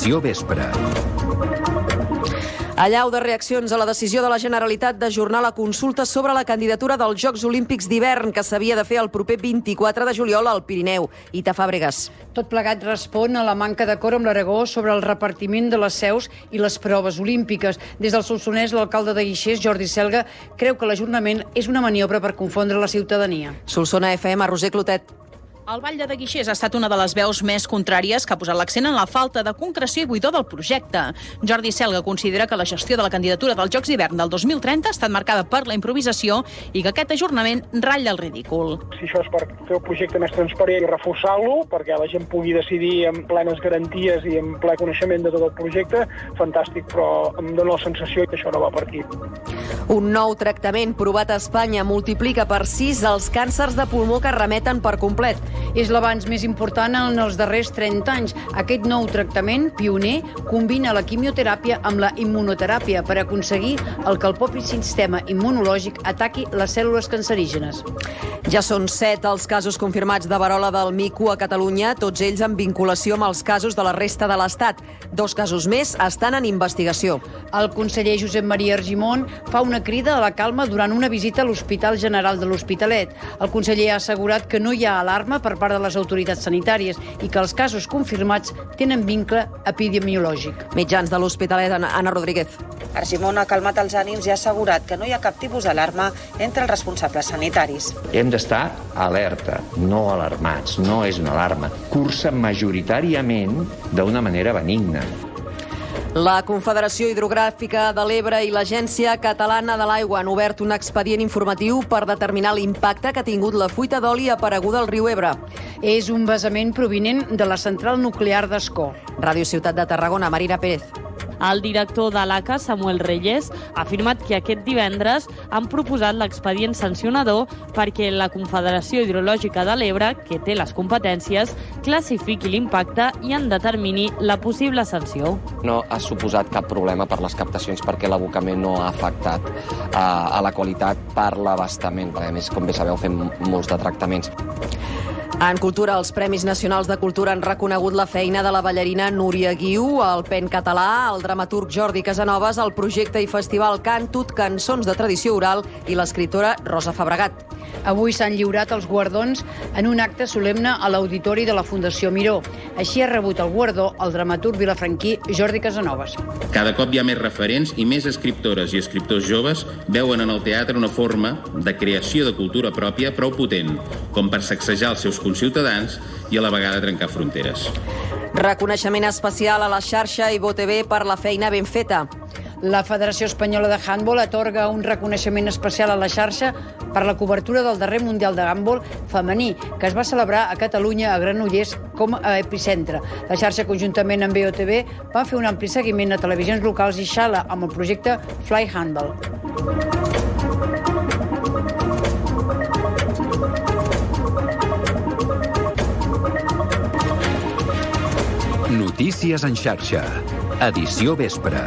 Edició vespre. Allau de reaccions a la decisió de la Generalitat d'ajornar la consulta sobre la candidatura dels Jocs Olímpics d'hivern que s'havia de fer el proper 24 de juliol al Pirineu. Ita Fàbregas. Tot plegat respon a la manca d'acord amb l'Aragó sobre el repartiment de les seus i les proves olímpiques. Des del Solsonès, l'alcalde de Guixers, Jordi Selga, creu que l'ajornament és una maniobra per confondre la ciutadania. Solsona FM, Roser Clotet. El Batlle de Guixers ha estat una de les veus més contràries que ha posat l'accent en la falta de concreció i buidor del projecte. Jordi Selga considera que la gestió de la candidatura dels Jocs d'hivern del 2030 ha estat marcada per la improvisació i que aquest ajornament ratlla el ridícul. Si això és per fer el projecte més transparent i reforçar-lo, perquè la gent pugui decidir amb plenes garanties i amb ple coneixement de tot el projecte, fantàstic, però em dóna la sensació que això no va per aquí. Un nou tractament provat a Espanya multiplica per 6 els càncers de pulmó que remeten per complet. És l'avanç més important en els darrers 30 anys. Aquest nou tractament, pioner, combina la quimioteràpia amb la immunoteràpia per aconseguir el que el propi sistema immunològic ataqui les cèl·lules cancerígenes. Ja són 7 els casos confirmats de verola del mico a Catalunya, tots ells en vinculació amb els casos de la resta de l'Estat. 2 casos més estan en investigació. El conseller Josep Maria Argimon fa una crida a la calma durant una visita a l'Hospital General de l'Hospitalet. El conseller ha assegurat que no hi ha alarma per part de les autoritats sanitàries i que els casos confirmats tenen vincle epidemiològic. Mitjans de l'Hospitalet, Anna Rodríguez. Argimon ha calmat els ànims i ha assegurat que no hi ha cap tipus d'alarma entre els responsables sanitaris. Hem d'estar alerta, no alarmats, no és una alarma. Cursa majoritàriament d'una manera benigna. La Confederació Hidrogràfica de l'Ebre i l'Agència Catalana de l'Aigua han obert un expedient informatiu per determinar l'impacte que ha tingut la fuita d'oli apareguda al riu Ebre. És un vessament provinent de la central nuclear d'Ascó. Ràdio Ciutat de Tarragona, Marina Pérez. El director de l'ACA, Samuel Reyes, ha afirmat que aquest divendres han proposat l'expedient sancionador perquè la Confederació Hidrològica de l'Ebre, que té les competències, classifiqui l'impacte i en determini la possible sanció. No ha suposat cap problema per les captacions perquè l'abocament no ha afectat a la qualitat per l'abastament. A més, com bé sabeu, fem molts de tractaments. En cultura, els Premis Nacionals de Cultura han reconegut la feina de la ballarina Núria Guiu, el pen català, el dramaturg Jordi Casanovas, el projecte i festival Cantut, cançons de tradició oral i l'escriptora Rosa Fabregat. Avui s'han lliurat els guardons en un acte solemne a l'Auditori de la Fundació Miró. Així ha rebut el guardó el dramaturg vilafranquí Jordi Casanovas. Cada cop hi ha més referents i més escriptores i escriptors joves veuen en el teatre una forma de creació de cultura pròpia prou potent, com per sacsejar els seus conciutadans i a la vegada trencar fronteres. Reconeixement especial a la xarxa i BOTV per la feina ben feta. La Federació Espanyola de Handbol atorga un reconeixement especial a la xarxa per la cobertura del darrer Mundial de Handbol femení, que es va celebrar a Catalunya, a Granollers, com a epicentre. La xarxa, conjuntament amb BOTV, va fer un ampli seguiment a televisions locals i Xala amb el projecte Fly Handball. Notícies en xarxa. Edició vespre.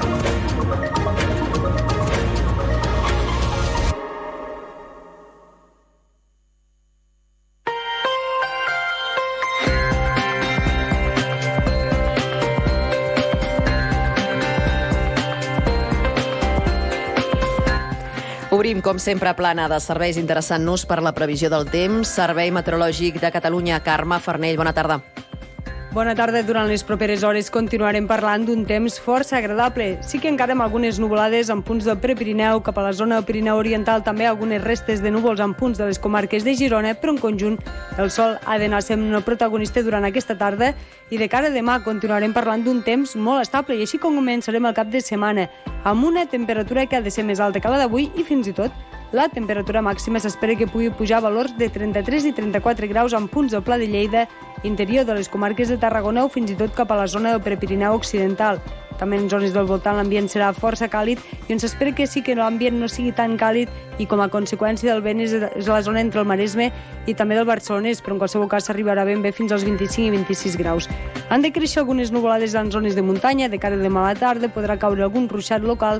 Obrim, com sempre, plana de serveis interessant-nos per la previsió del temps. Servei Meteorològic de Catalunya. Carme Farnell, bona tarda. Bona tarda. Durant les properes hores continuarem parlant d'un temps força agradable. Sí que encara amb algunes nuvolades en punts del Prepirineu, cap a la zona del Pirineu Oriental, també algunes restes de núvols en punts de les comarques de Girona, però en conjunt el sol ha d'anar sent el protagonista durant aquesta tarda i de cara a demà continuarem parlant d'un temps molt estable i així com començarem el cap de setmana amb una temperatura que ha de ser més alta que la d'avui i fins i tot la temperatura màxima s'espera que pugui pujar a valors de 33 i 34 graus en punts del Pla de Lleida, interior de les comarques de Tarragona o fins i tot cap a la zona del Prepirineu Occidental. També en zones del voltant l'ambient serà força càlid i on s'espera que sí que l'ambient no sigui tan càlid i com a conseqüència del vent és la zona entre el Maresme i també del Barcelonès, però en qualsevol cas s'arribarà ben bé fins als 25 i 26 graus. Han de créixer algunes nuvolades en zones de muntanya, de cara a demà a la tarda podrà caure algun ruixat local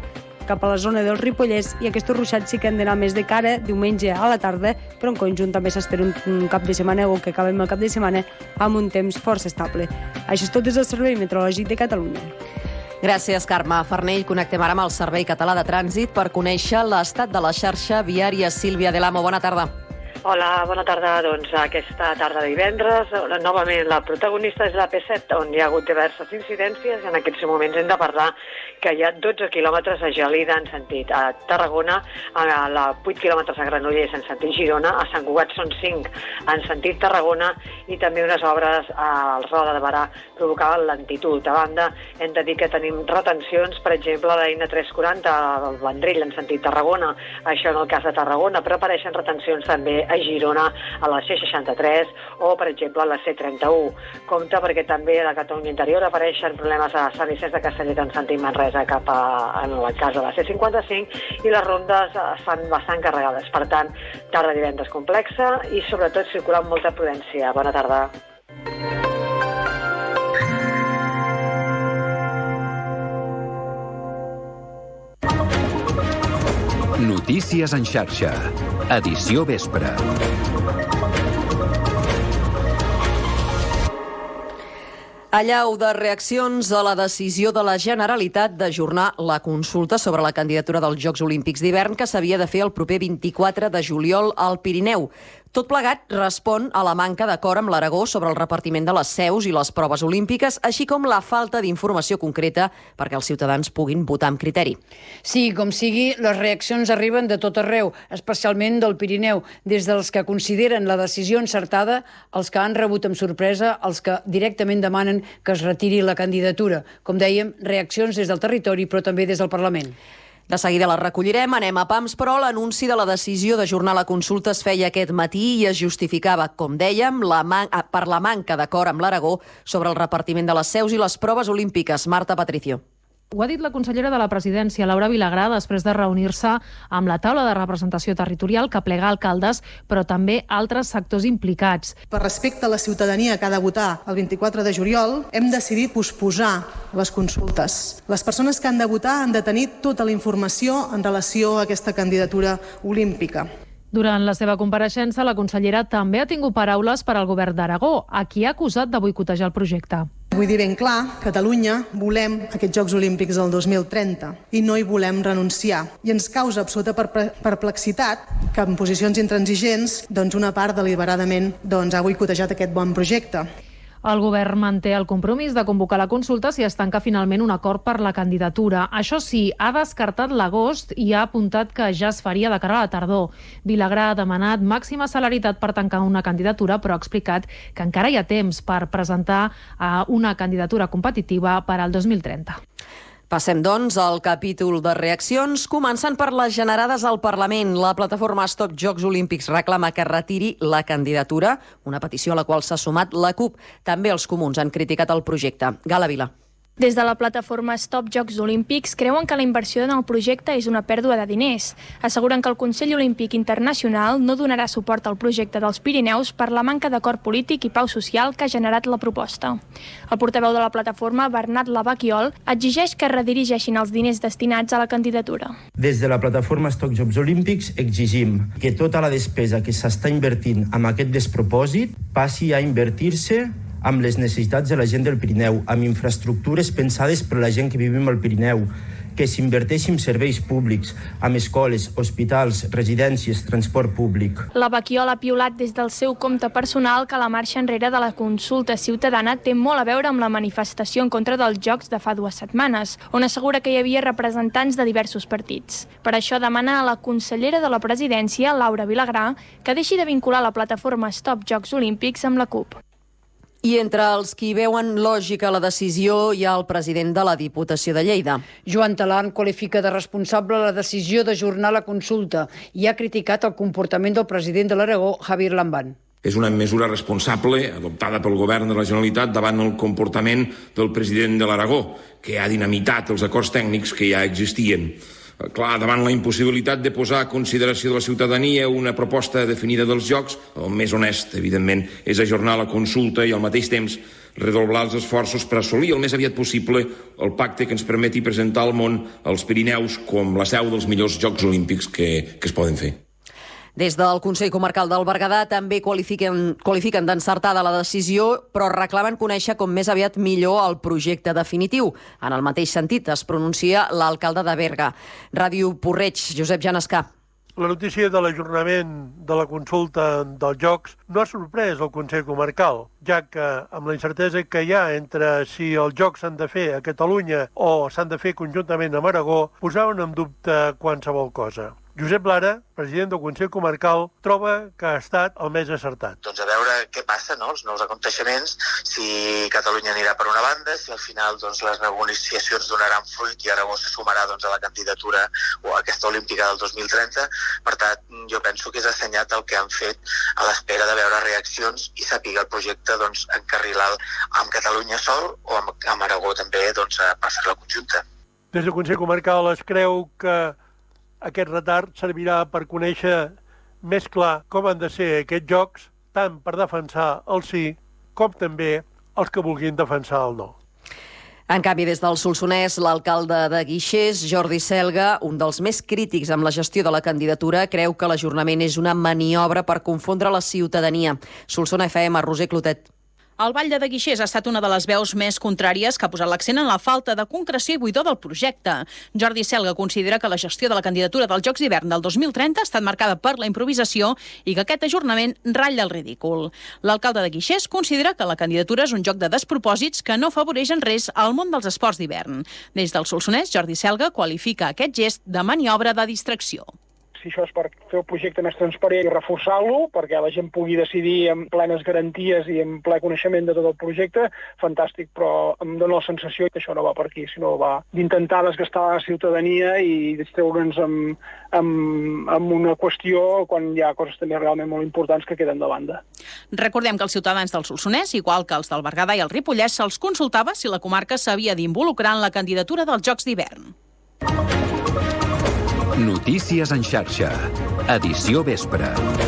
cap a la zona del Ripollès i aquests ruixats sí que han d'anar més de cara diumenge a la tarda, però en conjunt també s'espera un cap de setmana o que acabem el cap de setmana amb un temps força estable. Això és tot des del Servei Meteorològic de Catalunya. Gràcies, Carme Farnell. Connectem ara amb el Servei Català de Trànsit per conèixer l'estat de la xarxa viària. Sílvia Delamo, bona tarda. Hola, bona tarda. Doncs aquesta tarda de divendres, novament la protagonista és la P7, on hi ha hagut diverses incidències. En aquests moments hem de parlar que hi ha 12 quilòmetres a Gelida en sentit a Tarragona, a 8 quilòmetres a Granollers en sentit Girona, a Sant Cugat són 5 en sentit Tarragona i també unes obres al Roda de Barà provocaven lentitud. A banda, hem de dir que tenim retencions, per exemple, a la N340 al Vendrell en sentit Tarragona, això en el cas de Tarragona, però apareixen retencions també a Girona, a la C63 o, per exemple, a la C31. Compte perquè també a la Catalunya interior apareixen problemes a Sant Vicenç de Castellet en sentit Manresa cap en el cas de la C55 i les rondes estan bastant carregades. Per tant, tarda divendres complexa i sobretot circular amb molta prudència. Bona tarda. Notícies en xarxa. Edició vespre. Allau de reaccions a la decisió de la Generalitat d'ajornar la consulta sobre la candidatura dels Jocs Olímpics d'hivern que s'havia de fer el proper 24 de juliol al Pirineu. Tot plegat respon a la manca d'acord amb l'Aragó sobre el repartiment de les seus i les proves olímpiques, així com la falta d'informació concreta perquè els ciutadans puguin votar amb criteri. Sí, com sigui, les reaccions arriben de tot arreu, especialment del Pirineu, des dels que consideren la decisió encertada, els que han rebut amb sorpresa, els que directament demanen que es retiri la candidatura. Com dèiem, reaccions des del territori, però també des del Parlament. De seguida la recollirem, anem a pams, però l'anunci de la decisió d'ajornar la consulta es feia aquest matí i es justificava, com dèiem, per la manca d'acord amb l'Aragó sobre el repartiment de les seus i les proves olímpiques. Marta Patricio. Ho ha dit la consellera de la Presidència, Laura Vilagrà, després de reunir-se amb la taula de representació territorial que plega alcaldes, però també altres sectors implicats. Per respecte a la ciutadania que ha de votar el 24 de juliol, hem decidit posposar les consultes. Les persones que han de votar han de tenir tota la informació en relació a aquesta candidatura olímpica. Durant la seva compareixença, la consellera també ha tingut paraules per al govern d'Aragó, a qui ha acusat de boicotejar el projecte. Vull dir ben clar, Catalunya volem aquests Jocs Olímpics del 2030 i no hi volem renunciar. I ens causa absoluta perplexitat que en posicions intransigents una part deliberadament ha boicotejat aquest bon projecte. El govern manté el compromís de convocar la consulta si es tanca finalment un acord per la candidatura. Això sí, ha descartat l'agost i ha apuntat que ja es faria de cara a la tardor. Vilagrà ha demanat màxima celeritat per tancar una candidatura, però ha explicat que encara hi ha temps per presentar una candidatura competitiva per al 2030. Passem, doncs, al capítol de reaccions, començant per les generades al Parlament. La plataforma Stop Jocs Olímpics reclama que retiri la candidatura, una petició a la qual s'ha sumat la CUP. També els comuns han criticat el projecte. Gala Vila. Des de la plataforma Stop Jocs Olímpics creuen que la inversió en el projecte és una pèrdua de diners. Asseguren que el Consell Olímpic Internacional no donarà suport al projecte dels Pirineus per la manca d'acord polític i pau social que ha generat la proposta. El portaveu de la plataforma, Bernat Lavaquiol, exigeix que es redirigeixin els diners destinats a la candidatura. Des de la plataforma Stop Jocs Olímpics exigim que tota la despesa que s'està invertint amb aquest despropòsit passi a invertir-se amb les necessitats de la gent del Pirineu, amb infraestructures pensades per la gent que vivim al Pirineu, que s'inverteixi en serveis públics, amb escoles, hospitals, residències, transport públic. La Baquiol ha piulat des del seu compte personal que la marxa enrere de la consulta ciutadana té molt a veure amb la manifestació en contra dels Jocs de fa 2 setmanes, on assegura que hi havia representants de diversos partits. Per això demana a la consellera de la Presidència, Laura Vilagrà, que deixi de vincular la plataforma Stop Jocs Olímpics amb la CUP. I entre els qui veuen lògica la decisió hi ha el president de la Diputació de Lleida. Joan Talarn qualifica de responsable la decisió d'ajornar la consulta i ha criticat el comportament del president de l'Aragó, Javier Lambán. És una mesura responsable adoptada pel govern de la Generalitat davant el comportament del president de l'Aragó, que ha dinamitat els acords tècnics que ja existien. Clar, davant la impossibilitat de posar a consideració de la ciutadania una proposta definida dels Jocs, el més honest, evidentment, és ajornar la consulta i al mateix temps redoblar els esforços per assolir el més aviat possible el pacte que ens permeti presentar al món els Pirineus com la seu dels millors Jocs Olímpics que es poden fer. Des del Consell Comarcal del Berguedà també qualifiquen d'encertada la decisió, però reclamen conèixer com més aviat millor el projecte definitiu. En el mateix sentit es pronuncia l'alcalde de Berga. Ràdio Porreig, Josep Janescà. La notícia de l'ajornament de la consulta dels Jocs no ha sorprès el Consell Comarcal, ja que amb la incertesa que hi ha entre si els Jocs s'han de fer a Catalunya o s'han de fer conjuntament amb Aragó, posaven en dubte qualsevol cosa. Josep Lara, president del Consell Comarcal, troba que ha estat el més acertat. Doncs a veure què passa, no?, els nous aconteixements, si Catalunya anirà per una banda, si al final les negociacions donaran fruit i Aragó se sumarà a la candidatura o a aquesta olímpica del 2030. Per tant, jo penso que és assenyat el que han fet a l'espera de veure reaccions i saber el projecte encarrilar amb Catalunya sol o amb Aragó també per fer la conjunta. Des del Consell Comarcal es creu que aquest retard servirà per conèixer més clar com han de ser aquests jocs, tant per defensar el sí com també els que vulguin defensar el no. En canvi, des del Solsonès, l'alcalde de Guixers, Jordi Selga, un dels més crítics amb la gestió de la candidatura, creu que l'ajornament és una maniobra per confondre la ciutadania. Solsona FM, Roser Clotet. El Batlle de Guixers ha estat una de les veus més contràries que ha posat l'accent en la falta de concreció i buidor del projecte. Jordi Selga considera que la gestió de la candidatura dels Jocs d'hivern del 2030 ha estat marcada per la improvisació i que aquest ajornament ratlla el ridícul. L'alcalde de Guixers considera que la candidatura és un joc de despropòsits que no afavoreix en res al món dels esports d'hivern. Des del Solsonès, Jordi Selga qualifica aquest gest de maniobra de distracció. Si això és per fer el projecte més transparent i reforçar-lo, perquè la gent pugui decidir amb plenes garanties i amb ple coneixement de tot el projecte, fantàstic, però em dóna la sensació que això no va per aquí, sinó va d'intentar desgastar la ciutadania i distreure'ns amb una qüestió quan hi ha coses també realment molt importants que queden de banda. Recordem que els ciutadans del Solsonès, igual que els del Berguedà i el Ripollès, se'ls consultava si la comarca s'havia d'involucrar en la candidatura dels Jocs d'hivern. Notícies en xarxa. Edició vespre.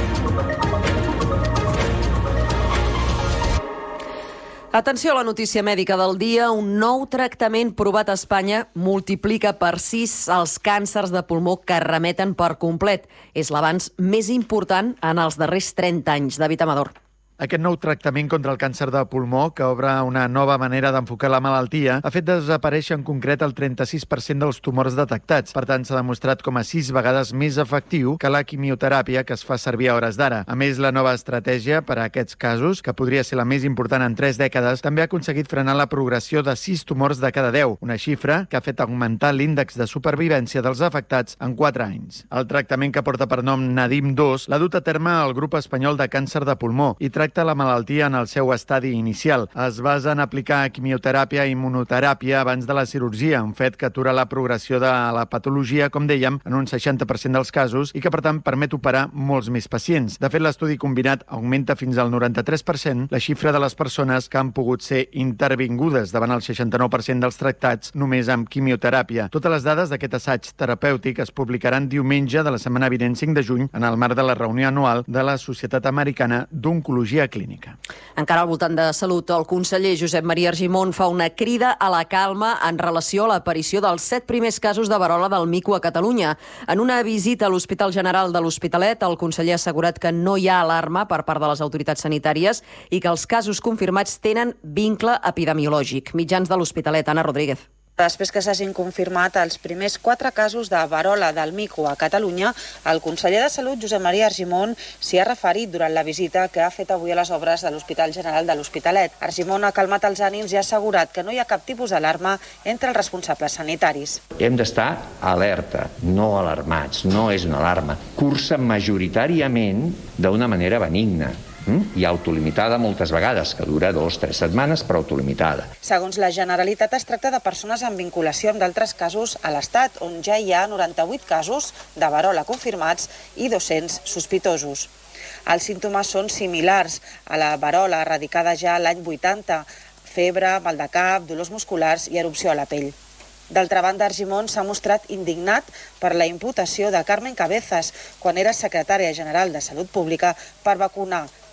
Atenció a la notícia mèdica del dia. Un nou tractament provat a Espanya multiplica per 6 els càncers de pulmó que remeten per complet. És l'avanç més important en els darrers 30 anys. David Amador. Aquest nou tractament contra el càncer de pulmó, que obre una nova manera d'enfocar la malaltia, ha fet desaparèixer en concret el 36% dels tumors detectats. Per tant, s'ha demostrat com a 6 vegades més efectiu que la quimioteràpia que es fa servir a hores d'ara. A més, la nova estratègia per a aquests casos, que podria ser la més important en 3 dècades, també ha aconseguit frenar la progressió de 6 tumors de cada 10, una xifra que ha fet augmentar l'índex de supervivència dels afectats en 4 anys. El tractament, que porta per nom Nadim-2, l'ha dut a terme el grup espanyol de càncer de pulmó i tracta la malaltia en el seu estadi inicial. Es basa en aplicar quimioteràpia i immunoteràpia abans de la cirurgia, un fet que atura la progressió de la patologia, com dèiem, en un 60% dels casos i que, per tant, permet operar molts més pacients. De fet, l'estudi combinat augmenta fins al 93% la xifra de les persones que han pogut ser intervingudes davant el 69% dels tractats només amb quimioteràpia. Totes les dades d'aquest assaig terapèutic es publicaran diumenge de la setmana vinent, 5 de juny, en el marc de la reunió anual de la Societat Americana d'Oncologia Clínica. Encara al voltant de salut, el conseller Josep Maria Argimon fa una crida a la calma en relació a l'aparició dels 7 primers casos de verola del mico a Catalunya. En una visita a l'Hospital General de l'Hospitalet, el conseller ha assegurat que no hi ha alarma per part de les autoritats sanitàries i que els casos confirmats tenen vincle epidemiològic. Mitjans de l'Hospitalet, Anna Rodríguez. Després que s'hagin confirmat els primers 4 casos de verola del mico a Catalunya, el conseller de Salut, Josep Maria Argimon, s'hi ha referit durant la visita que ha fet avui a les obres de l'Hospital General de l'Hospitalet. Argimon ha calmat els ànims i ha assegurat que no hi ha cap tipus d'alarma entre els responsables sanitaris. Hem d'estar alerta, no alarmats, no és una alarma. Cursa majoritàriament d'una manera benigna i autolimitada moltes vegades, que dura 2-3 setmanes, però autolimitada. Segons la Generalitat, es tracta de persones en vinculació amb d'altres casos a l'Estat, on ja hi ha 98 casos de verola confirmats i 200 sospitosos. Els símptomes són similars a la verola erradicada ja l'any 80, febre, mal de cap, dolors musculars i erupció a la pell. D'altra banda, Argimon s'ha mostrat indignat per la imputació de Carmen Cabezas quan era secretària general de Salut Pública per vacunar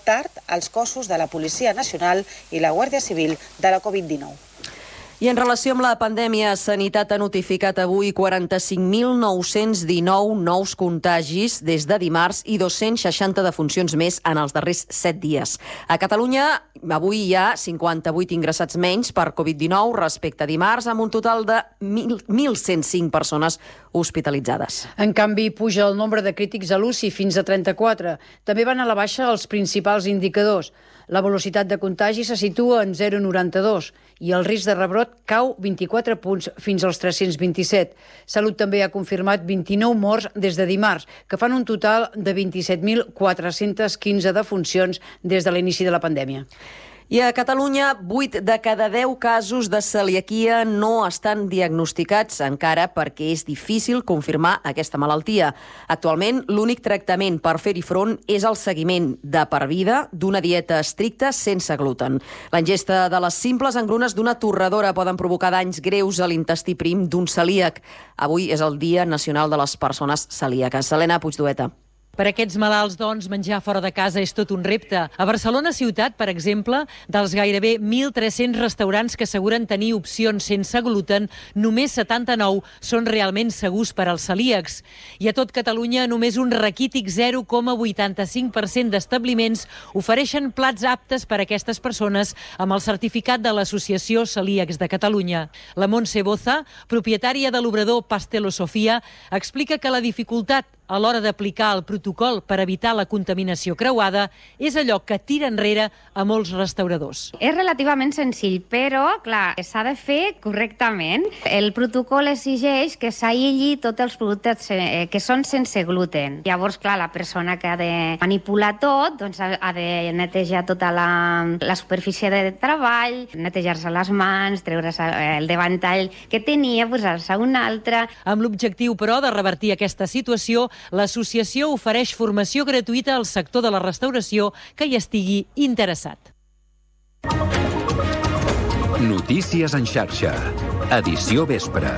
tard els cossos de la Policia Nacional i la Guàrdia Civil de la Covid-19. I en relació amb la pandèmia, Sanitat ha notificat avui 45.919 nous contagis des de dimarts i 260 defuncions més en els darrers 7 dies. A Catalunya, avui hi ha 58 ingressats menys per Covid-19 respecte a dimarts, amb un total de 1.105 persones hospitalitzades. En canvi, puja el nombre de crítics a l'UCI fins a 34. També van a la baixa els principals indicadors. La velocitat de contagi se situa en 0,92 i el risc de rebrot cau 24 punts fins als 327. Salut també ha confirmat 29 morts des de dimarts, que fan un total de 27.415 defuncions des de l'inici de la pandèmia. I a Catalunya, 8 de cada 10 casos de celiaquia no estan diagnosticats encara perquè és difícil confirmar aquesta malaltia. Actualment, l'únic tractament per fer-hi front és el seguiment de per vida d'una dieta estricta sense gluten. La ingesta de les simples engrunes d'una torradora poden provocar danys greus a l'intestí prim d'un celíac. Avui és el Dia Nacional de les Persones Celíaques. Helena Puigdueta. Per aquests malalts, doncs, menjar fora de casa és tot un repte. A Barcelona ciutat, per exemple, dels gairebé 1.300 restaurants que asseguren tenir opcions sense gluten, només 79 són realment segurs per als celíacs. I a tot Catalunya, només un raquític 0,85% d'establiments ofereixen plats aptes per a aquestes persones amb el certificat de l'Associació Celíacs de Catalunya. La Montse Boza, propietària de l'obrador Pastelo Sofia, explica que la dificultat a l'hora d'aplicar el protocol per evitar la contaminació creuada és allò que tira enrere a molts restauradors. És relativament senzill, però, clar, s'ha de fer correctament. El protocol exigeix que s'aïlli tots els productes que són sense gluten. Llavors, clar, la persona que ha de manipular tot, doncs ha de netejar tota la superfície de treball, netejar-se les mans, treure's el davantall que tenia, posar-se un altre. Amb l'objectiu, però, de revertir aquesta situació, l'associació ofereix formació gratuïta al sector de la restauració que hi estigui interessat. Notícies en xarxa. Edició vespre.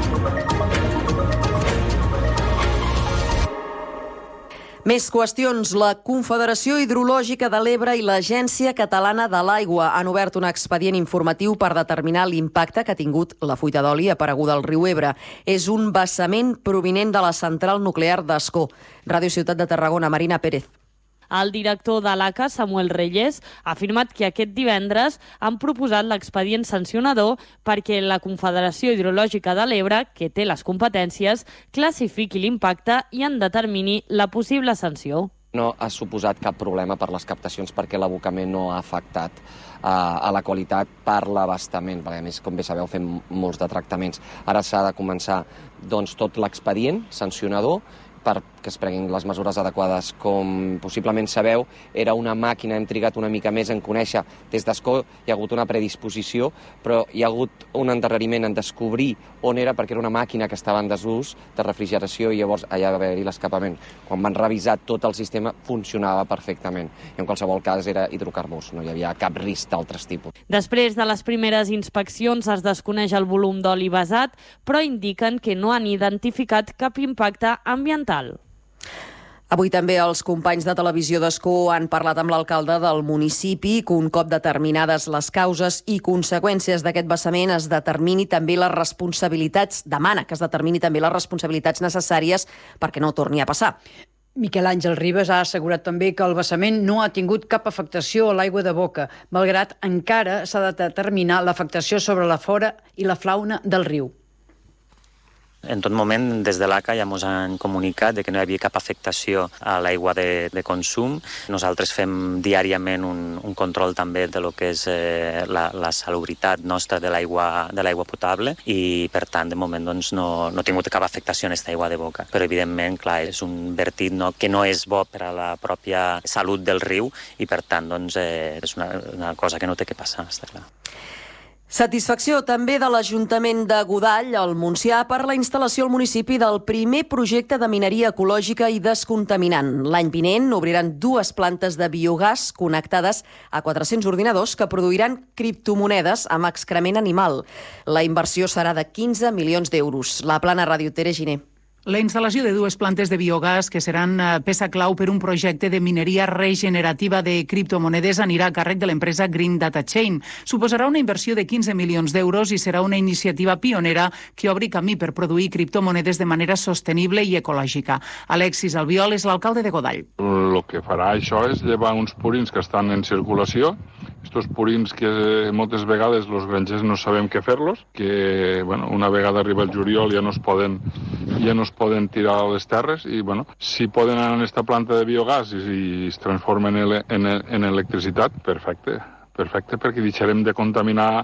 Més qüestions. La Confederació Hidrològica de l'Ebre i l'Agència Catalana de l'Aigua han obert un expedient informatiu per determinar l'impacte que ha tingut la fuita d'oli apareguda al riu Ebre. És un vessament provinent de la central nuclear d'Ascó. Ràdio Ciutat de Tarragona, Marina Pérez. El director de l'ACA, Samuel Reyes, ha afirmat que aquest divendres han proposat l'expedient sancionador perquè la Confederació Hidrològica de l'Ebre, que té les competències, classifiqui l'impacte i en determini la possible sanció. No ha suposat cap problema per les captacions perquè l'abocament no ha afectat a la qualitat per l'abastament. A més, com bé sabeu, fem molts de tractaments. Ara s'ha de començar doncs, tot l'expedient sancionador perquè es prenguin les mesures adequades. Com possiblement sabeu, era una màquina, hem trigat una mica més en conèixer. Des d'Ascó hi ha hagut una predisposició, però hi ha hagut un endarreriment en descobrir on era, perquè era una màquina que estava en desús de refrigeració i llavors allà va haver-hi l'escapament. Quan van revisar tot el sistema, funcionava perfectament. I en qualsevol cas era hidrocarburs, no hi havia cap risc d'altres tipus. Després de les primeres inspeccions es desconeix el volum d'oli vessat, però indiquen que no han identificat cap impacte ambiental. Avui també els companys de Televisió d'Ascó han parlat amb l'alcalde del municipi que un cop determinades les causes i conseqüències d'aquest vessament es determini també les responsabilitats, demana que es determini també les responsabilitats necessàries perquè no torni a passar. Miquel Àngel Ribas ha assegurat també que el vessament no ha tingut cap afectació a l'aigua de boca, malgrat encara s'ha de determinar l'afectació sobre la flora i la fauna del riu. En tot moment, des de l'ACA ja ens han comunicat que no hi havia cap afectació a l'aigua de consum. Nosaltres fem diàriament un control també de lo que és la salubritat nostra de l'aigua potable i, per tant, de moment doncs, no ha tingut cap afectació en aquesta aigua de boca. Però, evidentment, clar, és un vertit que no és bo per a la pròpia salut del riu i, per tant, doncs, és una cosa que no té que passar, està clar. Satisfacció també de l'Ajuntament de Godall, al Montsià, per la instal·lació al municipi del primer projecte de mineria ecològica i descontaminant. L'any vinent obriran 2 plantes de biogàs connectades a 400 ordinadors que produiran criptomonedes amb excrement animal. La inversió serà de 15 milions d'euros. La plana Ràdio Tere Giner. La instal·lació de 2 plantes de biogàs que seran peça clau per un projecte de mineria regenerativa de criptomonedes anirà a càrrec de l'empresa Green Data Chain. Suposarà una inversió de 15 milions d'euros i serà una iniciativa pionera que obri camí per produir criptomonedes de manera sostenible i ecològica. Alexis Albiol és l'alcalde de Godall. El que farà això és llevar uns purins que estan en circulació, estos purins que moltes vegades els grangers no sabem què fer-los, que una vegada arriba el juliol ja no es poden tirar a les terres i si poden anar a aquesta planta de biogàs i es transformen en electricitat, perfecte, perquè deixarem de contaminar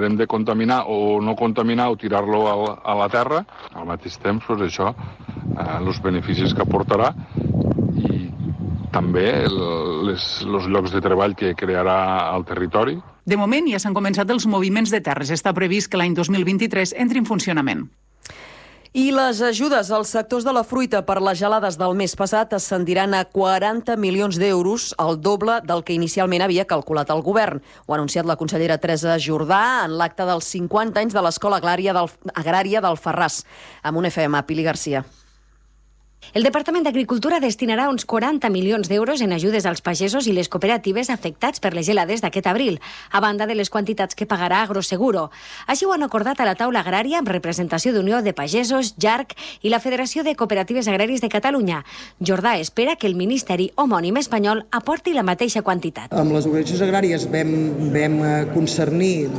o no contaminar o tirar-lo a la terra. Al mateix temps, això, els beneficis que aportarà i també els llocs de treball que crearà al territori. De moment ja s'han començat els moviments de terres. Està previst que l'any 2023 entri en funcionament. I les ajudes als sectors de la fruita per les gelades del mes passat ascendiran a 40 milions d'euros, el doble del que inicialment havia calculat el govern. Ho ha anunciat la consellera Teresa Jordà en l'acte dels 50 anys de l'Escola Agrària d'Alfarràs. Amb un FM, Pili Garcia. El Departament d'Agricultura destinarà uns 40 milions d'euros en ajudes als pagesos i les cooperatives afectats per les gelades d'aquest abril, a banda de les quantitats que pagarà Agroseguro. Així ho han acordat a la taula agrària amb representació d'Unió de Pagesos, JARC i la Federació de Cooperatives Agràries de Catalunya. Jordà espera que el Ministeri homònim espanyol aporti la mateixa quantitat. Amb les organitzacions agràries vam concernir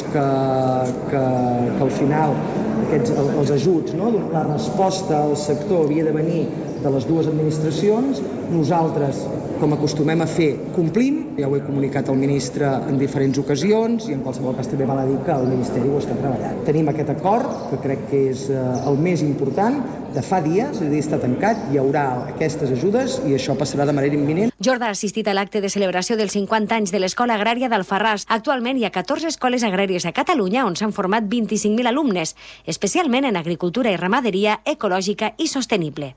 que al final els ajuts, la resposta al sector havia de venir de les dues administracions. Nosaltres, com acostumem a fer, complim. Ja ho he comunicat al ministre en diferents ocasions i en qualsevol cas també val a dir que el Ministeri ho està treballant. Tenim aquest acord, que crec que és el més important, de fa dies, és a dir, està tancat, hi haurà aquestes ajudes i això passarà de manera imminent. Jordà ha assistit a l'acte de celebració dels 50 anys de l'Escola Agrària d'Alfarràs. Actualment hi ha 14 escoles agràries a Catalunya on s'han format 25.000 alumnes, especialment en agricultura i ramaderia ecològica i sostenible.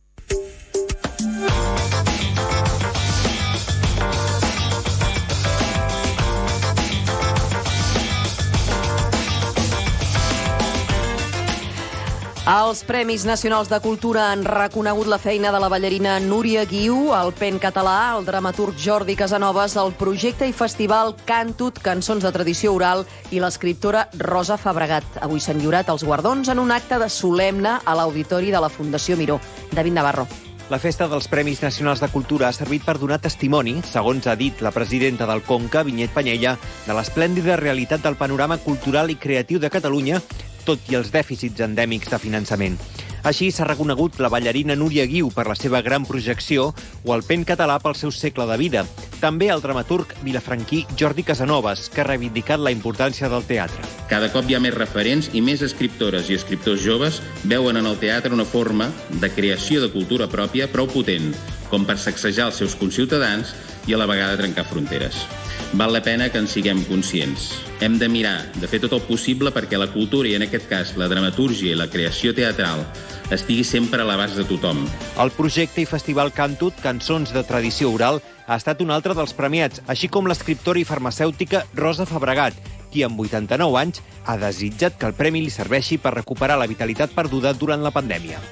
Els Premis Nacionals de Cultura han reconegut la feina de la ballarina Núria Guiu, el pen català, el dramaturg Jordi Casanovas, el projecte i festival Cantut, cançons de tradició oral, i l'escriptora Rosa Fabregat. Avui s'han lliurat els guardons en un acte de solemne a l'Auditori de la Fundació Miró. David Navarro. La festa dels Premis Nacionals de Cultura ha servit per donar testimoni, segons ha dit la presidenta del Conca, Vinyet Panyella, de l'esplèndida realitat del panorama cultural i creatiu de Catalunya, tot i els dèficits endèmics de finançament. Així s'ha reconegut la ballarina Núria Guiu per la seva gran projecció o el pen català pel seu segle de vida. També el dramaturg vilafranquí Jordi Casanovas, que ha reivindicat la importància del teatre. Cada cop hi ha més referents i més escriptores i escriptors joves veuen en el teatre una forma de creació de cultura pròpia prou potent, com per sacsejar els seus conciutadans i a la vegada trencar fronteres. Val la pena que en siguem conscients. Hem de mirar, de fer tot el possible perquè la cultura, i en aquest cas la dramatúrgia i la creació teatral, estigui sempre a l'abast de tothom. El projecte i festival Cantut, cançons de tradició oral, ha estat un altre dels premiats, així com l'escriptora i farmacèutica Rosa Fabregat, qui amb 89 anys ha desitjat que el premi li serveixi per recuperar la vitalitat perduda durant la pandèmia.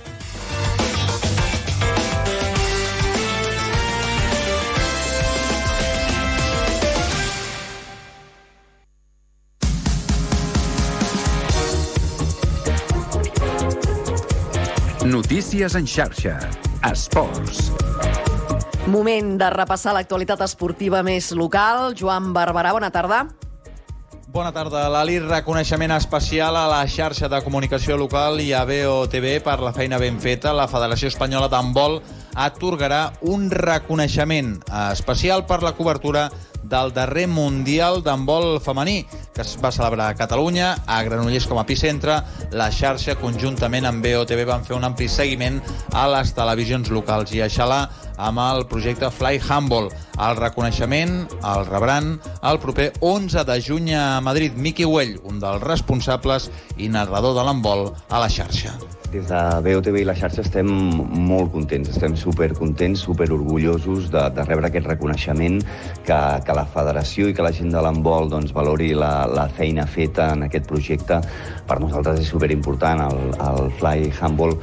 Notícies en xarxa. Esports. Moment de repassar l'actualitat esportiva més local. Joan Barberà, bona tarda. Bona tarda, Lali. Reconeixement especial a la xarxa de comunicació local i a BOTV per la feina ben feta. La Federació Espanyola d'Handbol atorgarà un reconeixement especial per la cobertura del darrer Mundial d'handbol femení, que es va celebrar a Catalunya, a Granollers com a epicentre. La xarxa, conjuntament amb BOTV, van fer un ampli seguiment a les televisions locals i a Xalà amb el projecte Fly Handball. El reconeixement el rebran el proper 11 de juny a Madrid. Miqui Güell, un dels responsables i narrador de l'handbol a la xarxa. Des de BOTV i la xarxa estem molt contents, estem supercontents, superorgullosos de rebre aquest reconeixement, que la federació i que la gent de l'handbol valori la feina feta en aquest projecte. Per nosaltres és superimportant. El Fly Handball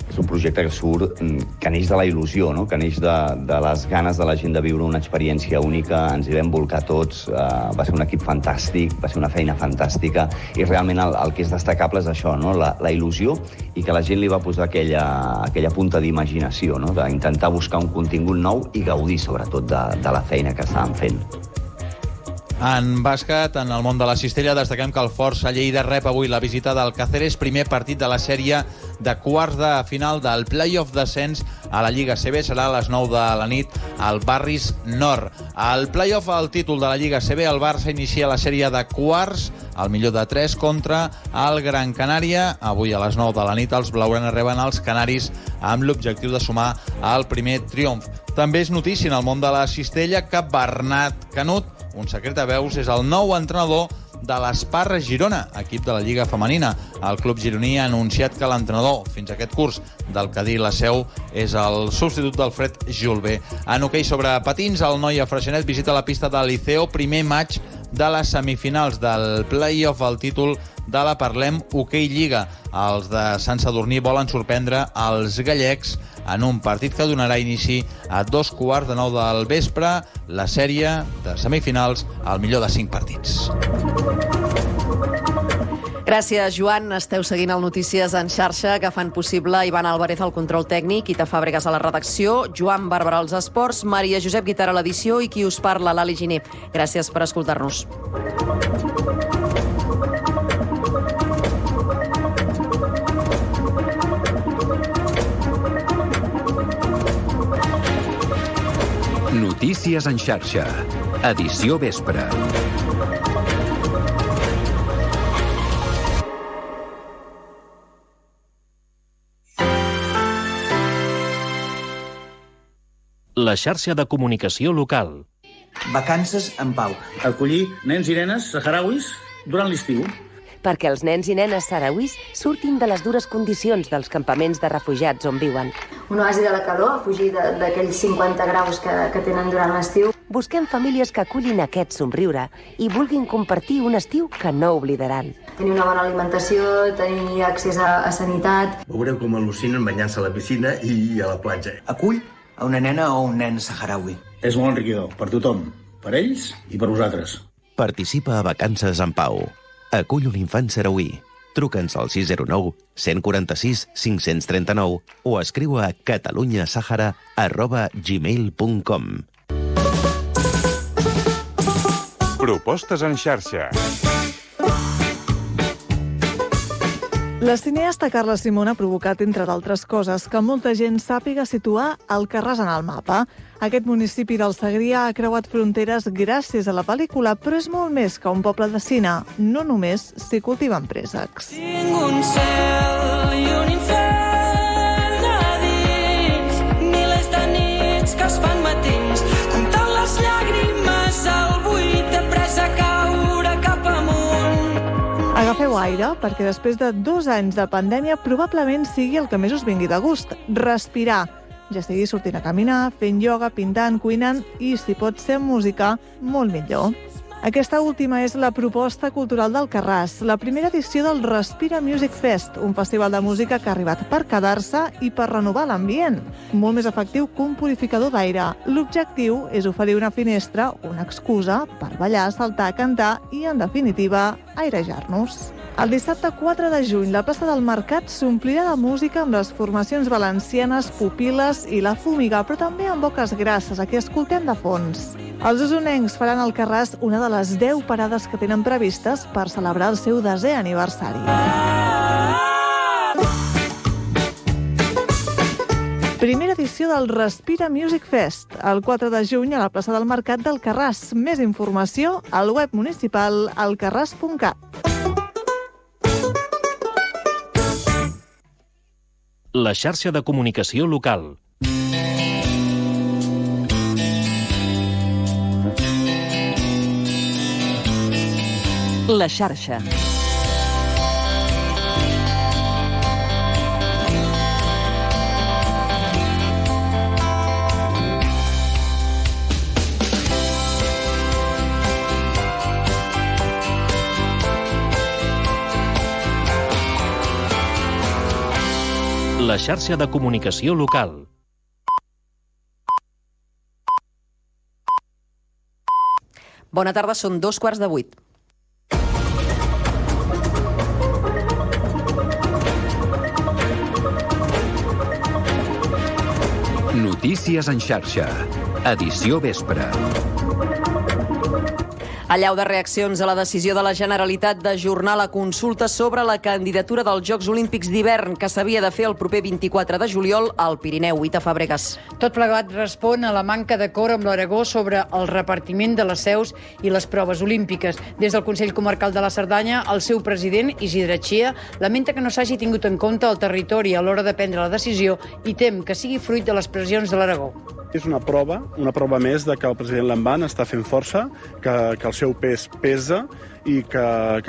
És un projecte que neix de la il·lusió, no? Que neix de les ganes de la gent de viure una experiència única. Ens hi vam volcar tots, va ser un equip fantàstic, va ser una feina fantàstica, i realment el que és destacable és això, no? La il·lusió, i que la gent li va posar aquella punta d'imaginació, no? D'intentar buscar un contingut nou i gaudir, sobretot, de la feina que estàvem fent. En bàsquet, en el món de la cistella, destaquem que el Força Lleida rep avui la visita del Cáceres, primer partit de la sèrie de quarts de final del play-off descens a la Lliga CB. Serà a les 9 de la nit al Barris Nord. Al play-off, al títol de la Lliga CB, el Barça inicia la sèrie de quarts, al millor de 3, contra el Gran Canària. Avui a les 9 de la nit els blaugranes reben els canaris amb l'objectiu de sumar el primer triomf. També és notícia en el món de la cistella que Bernat Canut, un secret a veus, és el nou entrenador de l'Esparra Girona, equip de la Lliga Femenina. El club gironí ha anunciat que l'entrenador, fins a aquest curs, del Cadí La Seu, és el substitut d'Alfred Julbé. En hoquei sobre patins, el Noia Freixenet visita la pista del Liceo, primer maig de les semifinals del play-off al títol de la Parlem Hoquei Lliga. Els de Sant Sadurní volen sorprendre els gallecs en un partit que donarà inici a 2:15 del vespre, la sèrie de semifinals al millor de 5 partits. Gràcies, Joan. Esteu seguint el Notícies en xarxa, que fan possible Ivan Álvarez al control tècnic, Ita Fàbregas a la redacció, Joan Bàrbara als esports, Maria Josep Guitar a l'edició i qui us parla, l'Ali Giner. Gràcies per escoltar-nos. Notícies en xarxa. Edició vespre. La xarxa de comunicació local. Vacances en pau. Acollir nens i nenes saharauis durant l'estiu. Perquè els nens i nenes saharauis surtin de les dures condicions dels campaments de refugiats on viuen. Un oasi de la calor, a fugir d'aquells 50 graus que tenen durant l'estiu. Busquem famílies que acullin aquest somriure i vulguin compartir un estiu que no oblidaran. Tenir una bona alimentació, tenir accés a sanitat. Veureu com al·lucinen banyant-se a la piscina i a la platja. Acull a una nena o un nen saharaui. És molt enriquidor, per tothom, per ells i per vosaltres. Participa a Vacances en Pau. Acull un infant sarauí. Truca'ns al 609 146 539 o escriu a catalunyasahara@gmail.com. Propostes en xarxa. La cineasta Carla Simón ha provocat, entre d'altres coses, que molta gent sàpiga situar Alcarràs en el mapa. Aquest municipi del Segrià ha creuat fronteres gràcies a la pel·lícula, però és molt més que un poble de cine. No només s'hi cultiven préssecs. Tinc un cel i un infern a dins, milers de nits que es fan matins, comptant les llàgrimes al buit, he pres a caure cap amunt. Agafeu aire, perquè després de 2 anys de pandèmia probablement sigui el que més us vingui de gust. Respirar. Ja sigui sortint a caminar, fent ioga, pintant, cuinant i, si pot ser amb música, molt millor. Aquesta última és la proposta cultural d'Alcarràs, la primera edició del Respira Music Fest, un festival de música que ha arribat per quedar-se i per renovar l'ambient. Molt més efectiu que un purificador d'aire. L'objectiu és oferir una finestra, una excusa per ballar, saltar, cantar i, en definitiva, airejar-nos. El dissabte 4 de juny, la plaça del Mercat s'omplirà de música amb les formacions valencianes Pupil·les i La Fúmiga, però també amb Boques Grasses, a qui escoltem de fons. Els usonencs faran al Alcarràs una de les 10 parades que tenen previstes per celebrar el seu 10è aniversari. Primera edició del Respira Music Fest, el 4 de juny a la plaça del Mercat d'Alcarràs. Més informació al web municipal alcarràs.cat. La xarxa de comunicació local. La xarxa. La xarxa de comunicació local. Bona tarda, són 7:15. Notícies en xarxa. Edició vespre. Allau de reaccions a la decisió de la Generalitat d'ajornar la consulta sobre la candidatura dels Jocs Olímpics d'hivern que s'havia de fer el proper 24 de juliol al Pirineu. Ita Fàbregas. Tot plegat respon a la manca d'acord amb l'Aragó sobre el repartiment de les seus i les proves olímpiques. Des del Consell Comarcal de la Cerdanya, el seu president, Isidre Chia, lamenta que no s'hagi tingut en compte el territori a l'hora de prendre la decisió i tem que sigui fruit de les pressions de l'Aragó. És una prova més de que el president Lamban està fent força, que el seu pes pesa i que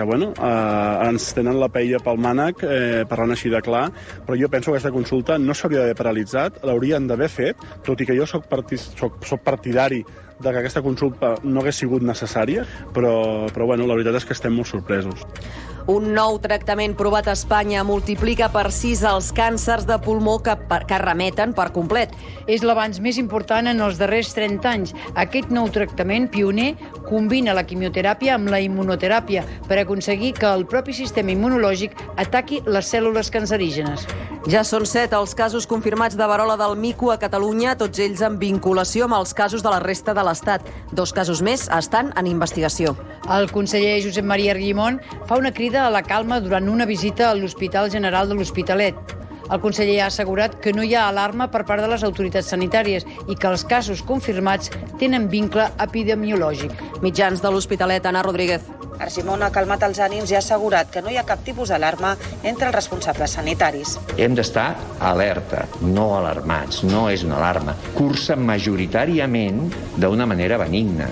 ens tenen la paella pel mànec, parlant així de clar, però jo penso que aquesta consulta no s'hauria d'haver paralitzat, l'haurien d'haver fet, tot i que jo soc partidari de que aquesta consulta no hagués sigut necessària, però la veritat és que estem molt sorpresos. Un nou tractament provat a Espanya multiplica per 6 els càncers de pulmó que remeten per complet. És l'avanç més important en els darrers 30 anys. Aquest nou tractament pioner combina la quimioteràpia amb la immunoteràpia per aconseguir que el propi sistema immunològic ataqui les cèl·lules cancerígenes. Ja són 7 els casos confirmats de verola del mico a Catalunya, tots ells en vinculació amb els casos de la resta de l'Estat. 2 casos més estan en investigació. El conseller Josep Maria Argimon fa una crida a la calma durant una visita a l'Hospital General de l'Hospitalet. El conseller ha assegurat que no hi ha alarma per part de les autoritats sanitàries i que els casos confirmats tenen vincle epidemiològic. Mitjans de l'Hospitalet, Anna Rodríguez. Argimon ha calmat els ànims i ha assegurat que no hi ha cap tipus d'alarma entre els responsables sanitaris. Hem d'estar alerta, no alarmats, no és una alarma. Cursa majoritàriament d'una manera benigna.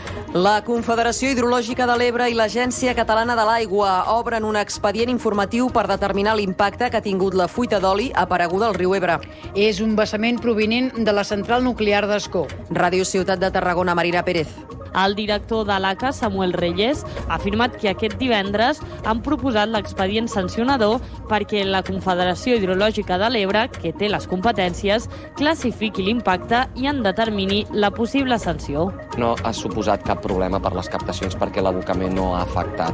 La Confederació Hidrològica de l'Ebre i l'Agència Catalana de l'Aigua obren un expedient informatiu per determinar l'impacte que ha tingut la fuita d'oli apareguda al riu Ebre. És un vessament provinent de la central nuclear d'Ascó. Ràdio Ciutat de Tarragona, Marina Pérez. El director de l'ACA, Samuel Reyes, ha afirmat que aquest divendres han proposat l'expedient sancionador perquè la Confederació Hidrològica de l'Ebre, que té les competències, classifiqui l'impacte i en determini la possible sanció. No ha suposat cap problema per les captacions perquè l'abocament no ha afectat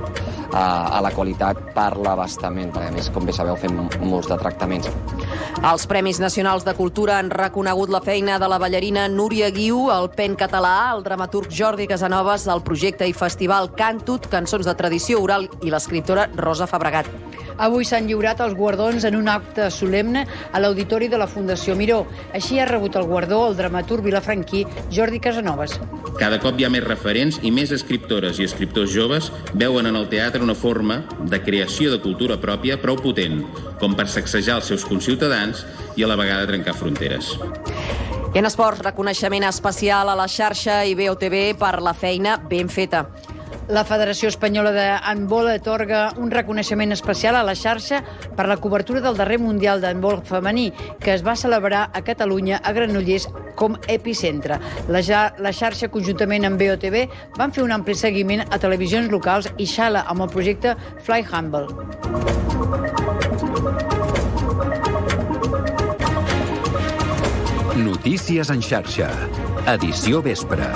a la qualitat per l'abastament, perquè a més, com bé sabeu, fem molts de tractaments. Els Premis Nacionals de Cultura han reconegut la feina de la ballarina Núria Guiu, el pen català, el dramaturg Jordi Casanovas, el projecte i festival Cantut, cançons de tradició oral, i l'escriptora Rosa Fabregat. Avui s'han lliurat els guardons en un acte solemne a l'Auditori de la Fundació Miró. Així ha rebut el guardó el dramaturg vilafranquí Jordi Casanovas. Cada cop hi ha més referents i més escriptores i escriptors joves veuen en el teatre una forma de creació de cultura pròpia prou potent, com per sacsejar els seus conciutadans i a la vegada trencar fronteres. I en esports, reconeixement especial a la xarxa i BOTV per la feina ben feta. La Federació Espanyola d'Handbol atorga un reconeixement especial a la xarxa per la cobertura del darrer Mundial d'Handbol femení, que es va celebrar a Catalunya, a Granollers, com epicentre. La xarxa, conjuntament amb BOTV, van fer un ampli seguiment a televisions locals i xala amb el projecte Fly Handball. Notícies en xarxa. Edició vespre.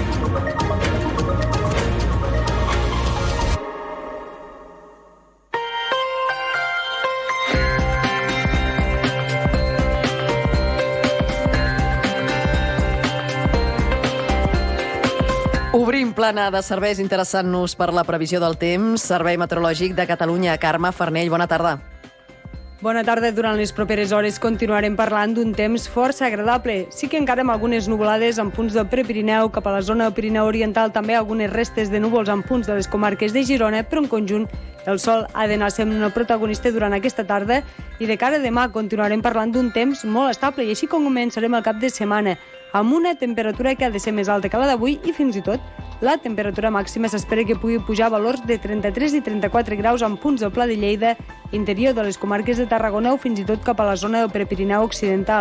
Obrim plana de serveis interessant-nos per la previsió del temps. Servei Meteorològic de Catalunya. Carme Farnell, bona tarda. Bona tarda. Durant les properes hores continuarem parlant d'un temps força agradable. Sí que encara amb algunes nuvolades en punts del Prepirineu, cap a la zona del Pirineu Oriental, també algunes restes de núvols en punts de les comarques de Girona, però en conjunt el sol ha d'anar sent el protagonista durant aquesta tarda i de cara a demà continuarem parlant d'un temps molt estable i així com començarem el cap de setmana amb una temperatura que ha de ser més alta que la d'avui i fins i tot la temperatura màxima s'espera que pugui pujar a valors de 33 i 34 graus en punts del Pla de Lleida, interior de les comarques de Tarragona o fins i tot cap a la zona del Prepirineu Occidental.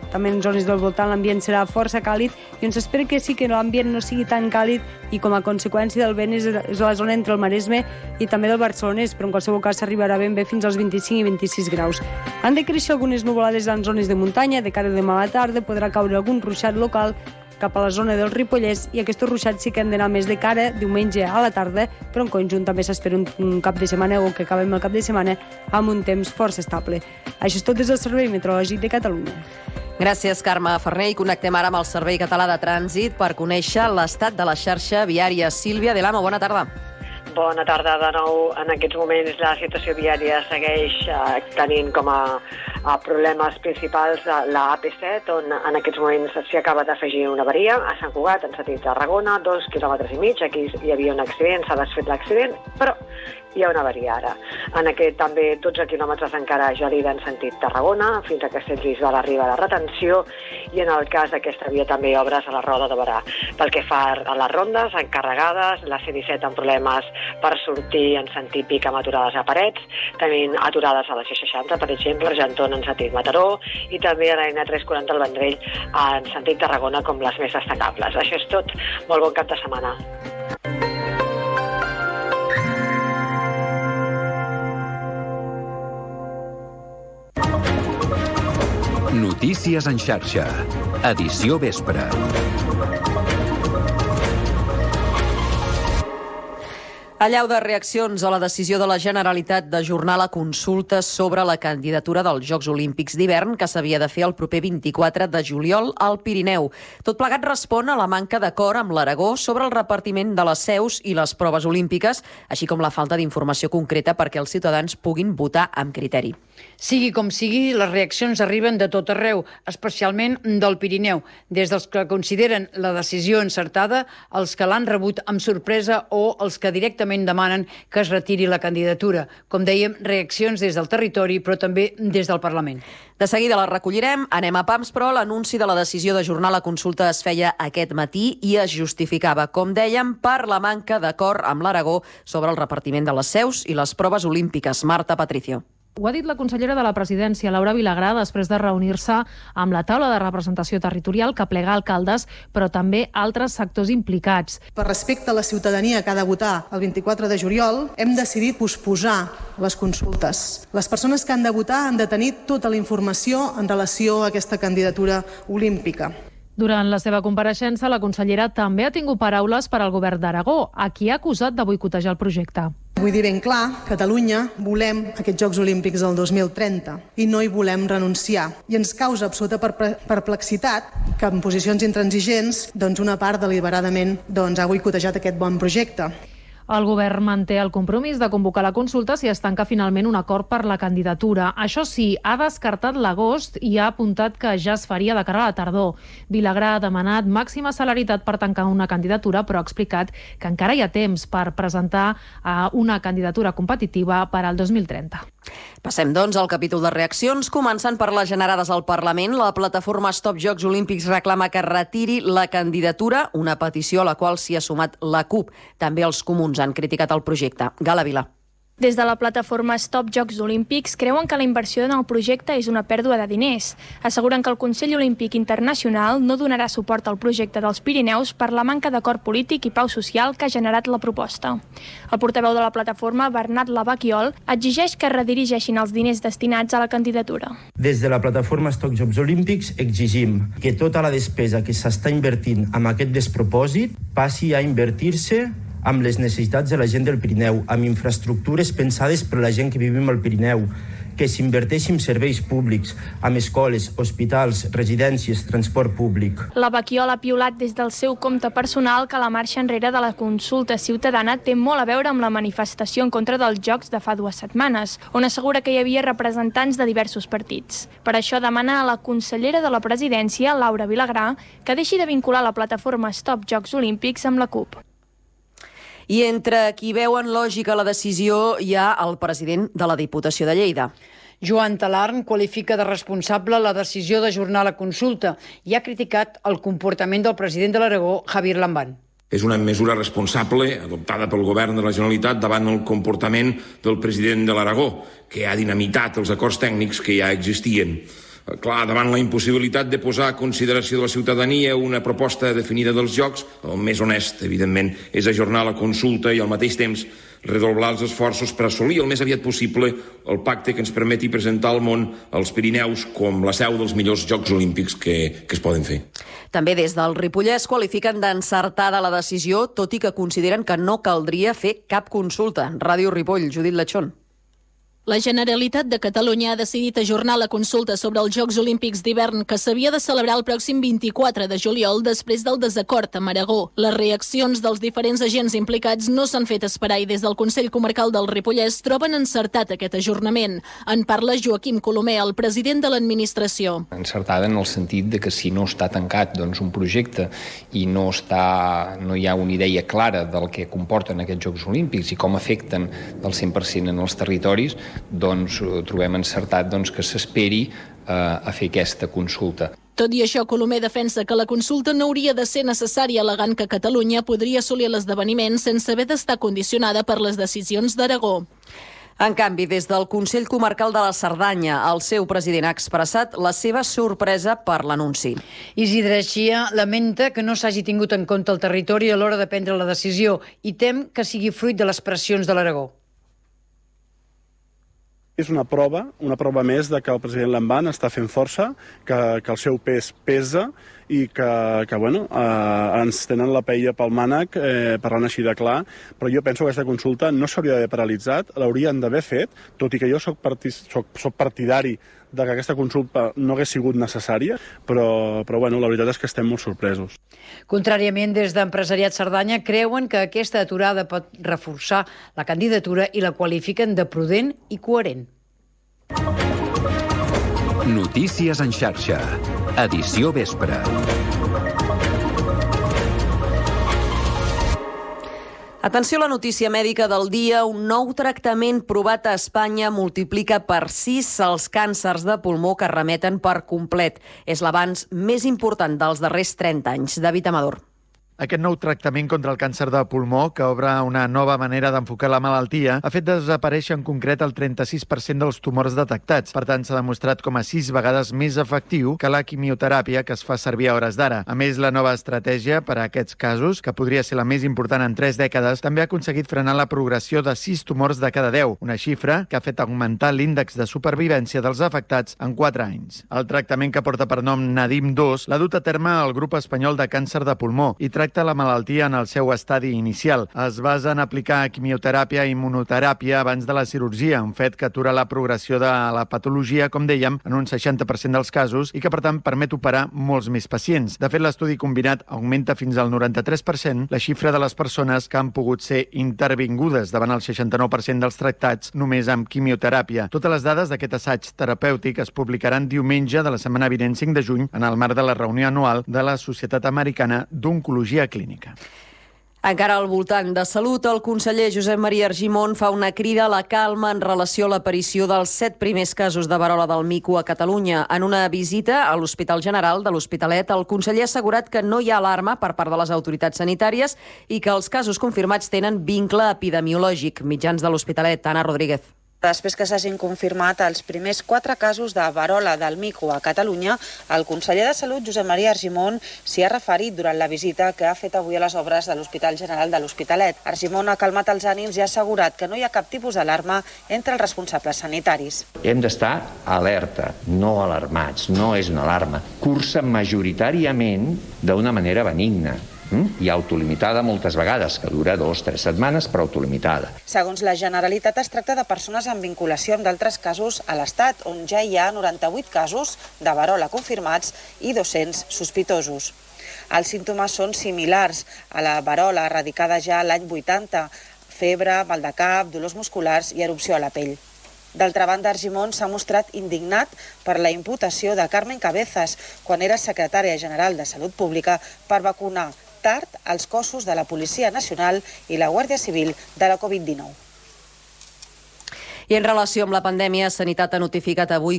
També en zones del voltant l'ambient serà força càlid i on s'espera que sí que l'ambient no sigui tan càlid i com a conseqüència del vent és la zona entre el Maresme i també del Barcelonès, però en qualsevol cas s'arribarà ben bé fins als 25 i 26 graus. Han de créixer algunes nuvolades en zones de muntanya, de cara a demà a la tarda podrà caure algun ruixat local cap a la zona del Ripollès i aquests ruixats sí que han d'anar més de cara diumenge a la tarda, però en conjunt també s'espera un cap de setmana o que acabem el cap de setmana amb un temps força estable. Això és tot des del Servei Meteorològic de Catalunya. Gràcies, Carme Ferner. I connectem ara amb el Servei Català de Trànsit per conèixer l'estat de la xarxa viària. Sílvia Delamo, bona tarda. Bona tarda de nou. En aquests moments la situació viària segueix tenint com a problemes principals la AP7, on en aquests moments s'hi acaba d'afegir una avaria a Sant Cugat, en sentit Tarragona, 2,5 quilòmetres. Aquí hi havia un accident, s'ha desfet l'accident, però hi ha una avaria ara. En aquest també 12 quilòmetres encara a Gelida en sentit Tarragona, fins a Castellbisbal arriba la retenció, i en el cas d'aquesta via també obres a la Roda de Berà. Pel que fa a les rondes encarregades, la C-17 amb problemes per sortir en sentit Vic amb aturades a Parets, també aturades a la C-60, per exemple, Argentona en sentit Mataró, i també a la N340 al Vendrell en sentit Tarragona com les més destacables. Això és tot. Molt bon cap de setmana. Notícies en xarxa. Edició vespre. Allau de reaccions a la decisió de la Generalitat d'ajornar la consulta sobre la candidatura dels Jocs Olímpics d'hivern que s'havia de fer el proper 24 de juliol al Pirineu. Tot plegat respon a la manca d'acord amb l'Aragó sobre el repartiment de les seus i les proves olímpiques, així com la falta d'informació concreta perquè els ciutadans puguin votar amb criteri. Sigui com sigui, les reaccions arriben de tot arreu, especialment del Pirineu, des dels que consideren la decisió encertada, els que l'han rebut amb sorpresa o els que directament demanen que es retiri la candidatura. Com dèiem, reaccions des del territori, però també des del Parlament. De seguida la recollirem, anem a pams, però l'anunci de la decisió d'ajornar la consulta es feia aquest matí i es justificava, com dèiem, per la manca d'acord amb l'Aragó sobre el repartiment de les seus i les proves olímpiques. Marta Patricio. Ho ha dit la consellera de la Presidència, Laura Vilagrà, després de reunir-se amb la taula de representació territorial que plega alcaldes, però també altres sectors implicats. Per respecte a la ciutadania que ha de votar el 24 de juliol, hem decidit posposar les consultes. Les persones que han de votar han de tenir tota la informació en relació a aquesta candidatura olímpica. Durant la seva compareixença, la consellera també ha tingut paraules per al govern d'Aragó, a qui ha acusat de boicotejar el projecte. Vull dir ben clar, Catalunya volem aquests Jocs Olímpics del 2030 i no hi volem renunciar. I ens causa absoluta perplexitat que en posicions intransigents una part deliberadament ha boicotejat aquest bon projecte. El govern manté el compromís de convocar la consulta si es tanca finalment un acord per la candidatura. Això sí, ha descartat l'agost i ha apuntat que ja es faria de cara a la tardor. Vilagrà ha demanat màxima celeritat per tancar una candidatura, però ha explicat que encara hi ha temps per presentar una candidatura competitiva per al 2030. Passem, doncs, al capítol de reaccions, començant per les generades al Parlament. La plataforma Stop Jocs Olímpics reclama que retiri la candidatura, una petició a la qual s'hi ha sumat la CUP. També els comuns han criticat el projecte. Gala Vila. Des de la plataforma Stop Jocs Olímpics creuen que la inversió en el projecte és una pèrdua de diners. Asseguren que el Consell Olímpic Internacional no donarà suport al projecte dels Pirineus per la manca d'acord polític i pau social que ha generat la proposta. El portaveu de la plataforma, Bernat Lavaquiol, exigeix que redirigeixin els diners destinats a la candidatura. Des de la plataforma Stop Jocs Olímpics exigim que tota la despesa que s'està invertint amb aquest despropòsit passi a invertir-se amb les necessitats de la gent del Pirineu, amb infraestructures pensades per la gent que vivim al Pirineu, que s'inverteixi en serveis públics, amb escoles, hospitals, residències, transport públic. La Baquiol ha piulat des del seu compte personal que la marxa enrere de la consulta ciutadana té molt a veure amb la manifestació en contra dels Jocs de fa 2 setmanes, on assegura que hi havia representants de diversos partits. Per això demana a la consellera de la Presidència, Laura Vilagrà, que deixi de vincular la plataforma Stop Jocs Olímpics amb la CUP. I entre qui veuen lògica la decisió hi ha el president de la Diputació de Lleida. Joan Talarn qualifica de responsable la decisió d'ajornar la consulta i ha criticat el comportament del president de l'Aragó, Javier Lambán. És una mesura responsable adoptada pel govern de la Generalitat davant el comportament del president de l'Aragó, que ha dinamitat els acords tècnics que ja existien. Clar, davant la impossibilitat de posar a consideració de la ciutadania una proposta definida dels jocs, el més honest, evidentment, és ajornar la consulta i al mateix temps redoblar els esforços per assolir el més aviat possible el pacte que ens permeti presentar al món els Pirineus com la seu dels millors Jocs Olímpics que es poden fer. També des del Ripollès qualifiquen d'encertada la decisió, tot i que consideren que no caldria fer cap consulta. Ràdio Ripoll, Judit Lechón. La Generalitat de Catalunya ha decidit ajornar la consulta sobre els Jocs Olímpics d'hivern que s'havia de celebrar el pròxim 24 de juliol després del desacord amb Aragó. Les reaccions dels diferents agents implicats no s'han fet esperar i des del Consell Comarcal del Ripollès troben encertat aquest ajornament. En parla Joaquim Colomer, el president de l'administració. Encertada en el sentit de que si no està tancat un projecte i no hi ha una idea clara del que comporten aquests Jocs Olímpics i com afecten del 100% en els territoris, trobem encertat que s'esperi a fer aquesta consulta. Tot i això, Colomer defensa que la consulta no hauria de ser necessària, alegant que Catalunya podria assolir l'esdeveniment sense haver d'estar condicionada per les decisions d'Aragó. En canvi, des del Consell Comarcal de la Cerdanya, el seu president ha expressat la seva sorpresa per l'anunci. Isidre Xia lamenta que no s'hagi tingut en compte el territori a l'hora de prendre la decisió i tem que sigui fruit de les pressions de l'Aragó. És una prova més de que el president Lamban està fent força, que el seu pes pesa i que ens tenen la paella pel mànec, parlant així de clar, però jo penso que aquesta consulta no s'hauria d'haver paralitzat, l'haurien d'haver fet, tot i que jo soc partidari de que aquesta consulta no hagués sigut necessària, però la veritat és que estem molt sorpresos. Contràriament, des d'Empresariat Cerdanya creuen que aquesta aturada pot reforçar la candidatura i la qualifiquen de prudent i coherent. Notícies en xarxa. Edició vespre. Atenció a la notícia mèdica del dia. Un nou tractament provat a Espanya multiplica per 6 els càncers de pulmó que remeten per complet. És l'avanç més important dels darrers 30 anys. David Amador. Aquest nou tractament contra el càncer de pulmó, que obre una nova manera d'enfocar la malaltia, ha fet desaparèixer en concret el 36% dels tumors detectats. Per tant, s'ha demostrat com a 6 vegades més efectiu que la quimioteràpia que es fa servir a hores d'ara. A més, la nova estratègia per a aquests casos, que podria ser la més important en 3 dècades, també ha aconseguit frenar la progressió de 6 tumors de cada 10, una xifra que ha fet augmentar l'índex de supervivència dels afectats en 4 anys. El tractament, que porta per nom Nadim-2, l'ha dut a terme el grup espanyol de càncer de pulmó i tracta la malaltia en el seu estadi inicial. Es basa en aplicar quimioteràpia i immunoteràpia abans de la cirurgia, un fet que atura la progressió de la patologia, com dèiem, en un 60% dels casos i que, per tant, permet operar molts més pacients. De fet, l'estudi combinat augmenta fins al 93% la xifra de les persones que han pogut ser intervingudes davant el 69% dels tractats només amb quimioteràpia. Totes les dades d'aquest assaig terapèutic es publicaran diumenge de la setmana vinent, 5 de juny, en el marc de la reunió anual de la Societat Americana d'Oncologia Clínica. Encara al voltant de salut, el conseller Josep Maria Argimon fa una crida a la calma en relació a l'aparició dels 7 primers casos de verola del mico a Catalunya. En una visita a l'Hospital General de l'Hospitalet, el conseller ha assegurat que no hi ha alarma per part de les autoritats sanitàries i que els casos confirmats tenen vincle epidemiològic. Mitjans de l'Hospitalet, Anna Rodríguez. Després que s'hagin confirmat els primers 4 casos de verola del mico a Catalunya, el conseller de Salut, Josep Maria Argimon, s'hi ha referit durant la visita que ha fet avui a les obres de l'Hospital General de l'Hospitalet. Argimon ha calmat els ànims i ha assegurat que no hi ha cap tipus d'alarma entre els responsables sanitaris. Hem d'estar alerta, no alarmats, no és una alarma. Cursa majoritàriament d'una manera benigna i autolimitada moltes vegades, que dura 2-3 setmanes, però autolimitada. Segons la Generalitat, es tracta de persones amb vinculació amb d'altres casos a l'Estat, on ja hi ha 98 casos de verola confirmats i 200 sospitosos. Els símptomes són similars a la verola erradicada ja l'any 80, febre, mal de cap, dolors musculars i erupció a la pell. D'altra banda, Argimon s'ha mostrat indignat per la imputació de Carmen Cabezas quan era secretària general de Salut Pública per vacunar tard els cossos de la Policia Nacional i la Guàrdia Civil de la Covid-19. I en relació amb la pandèmia, Sanitat ha notificat avui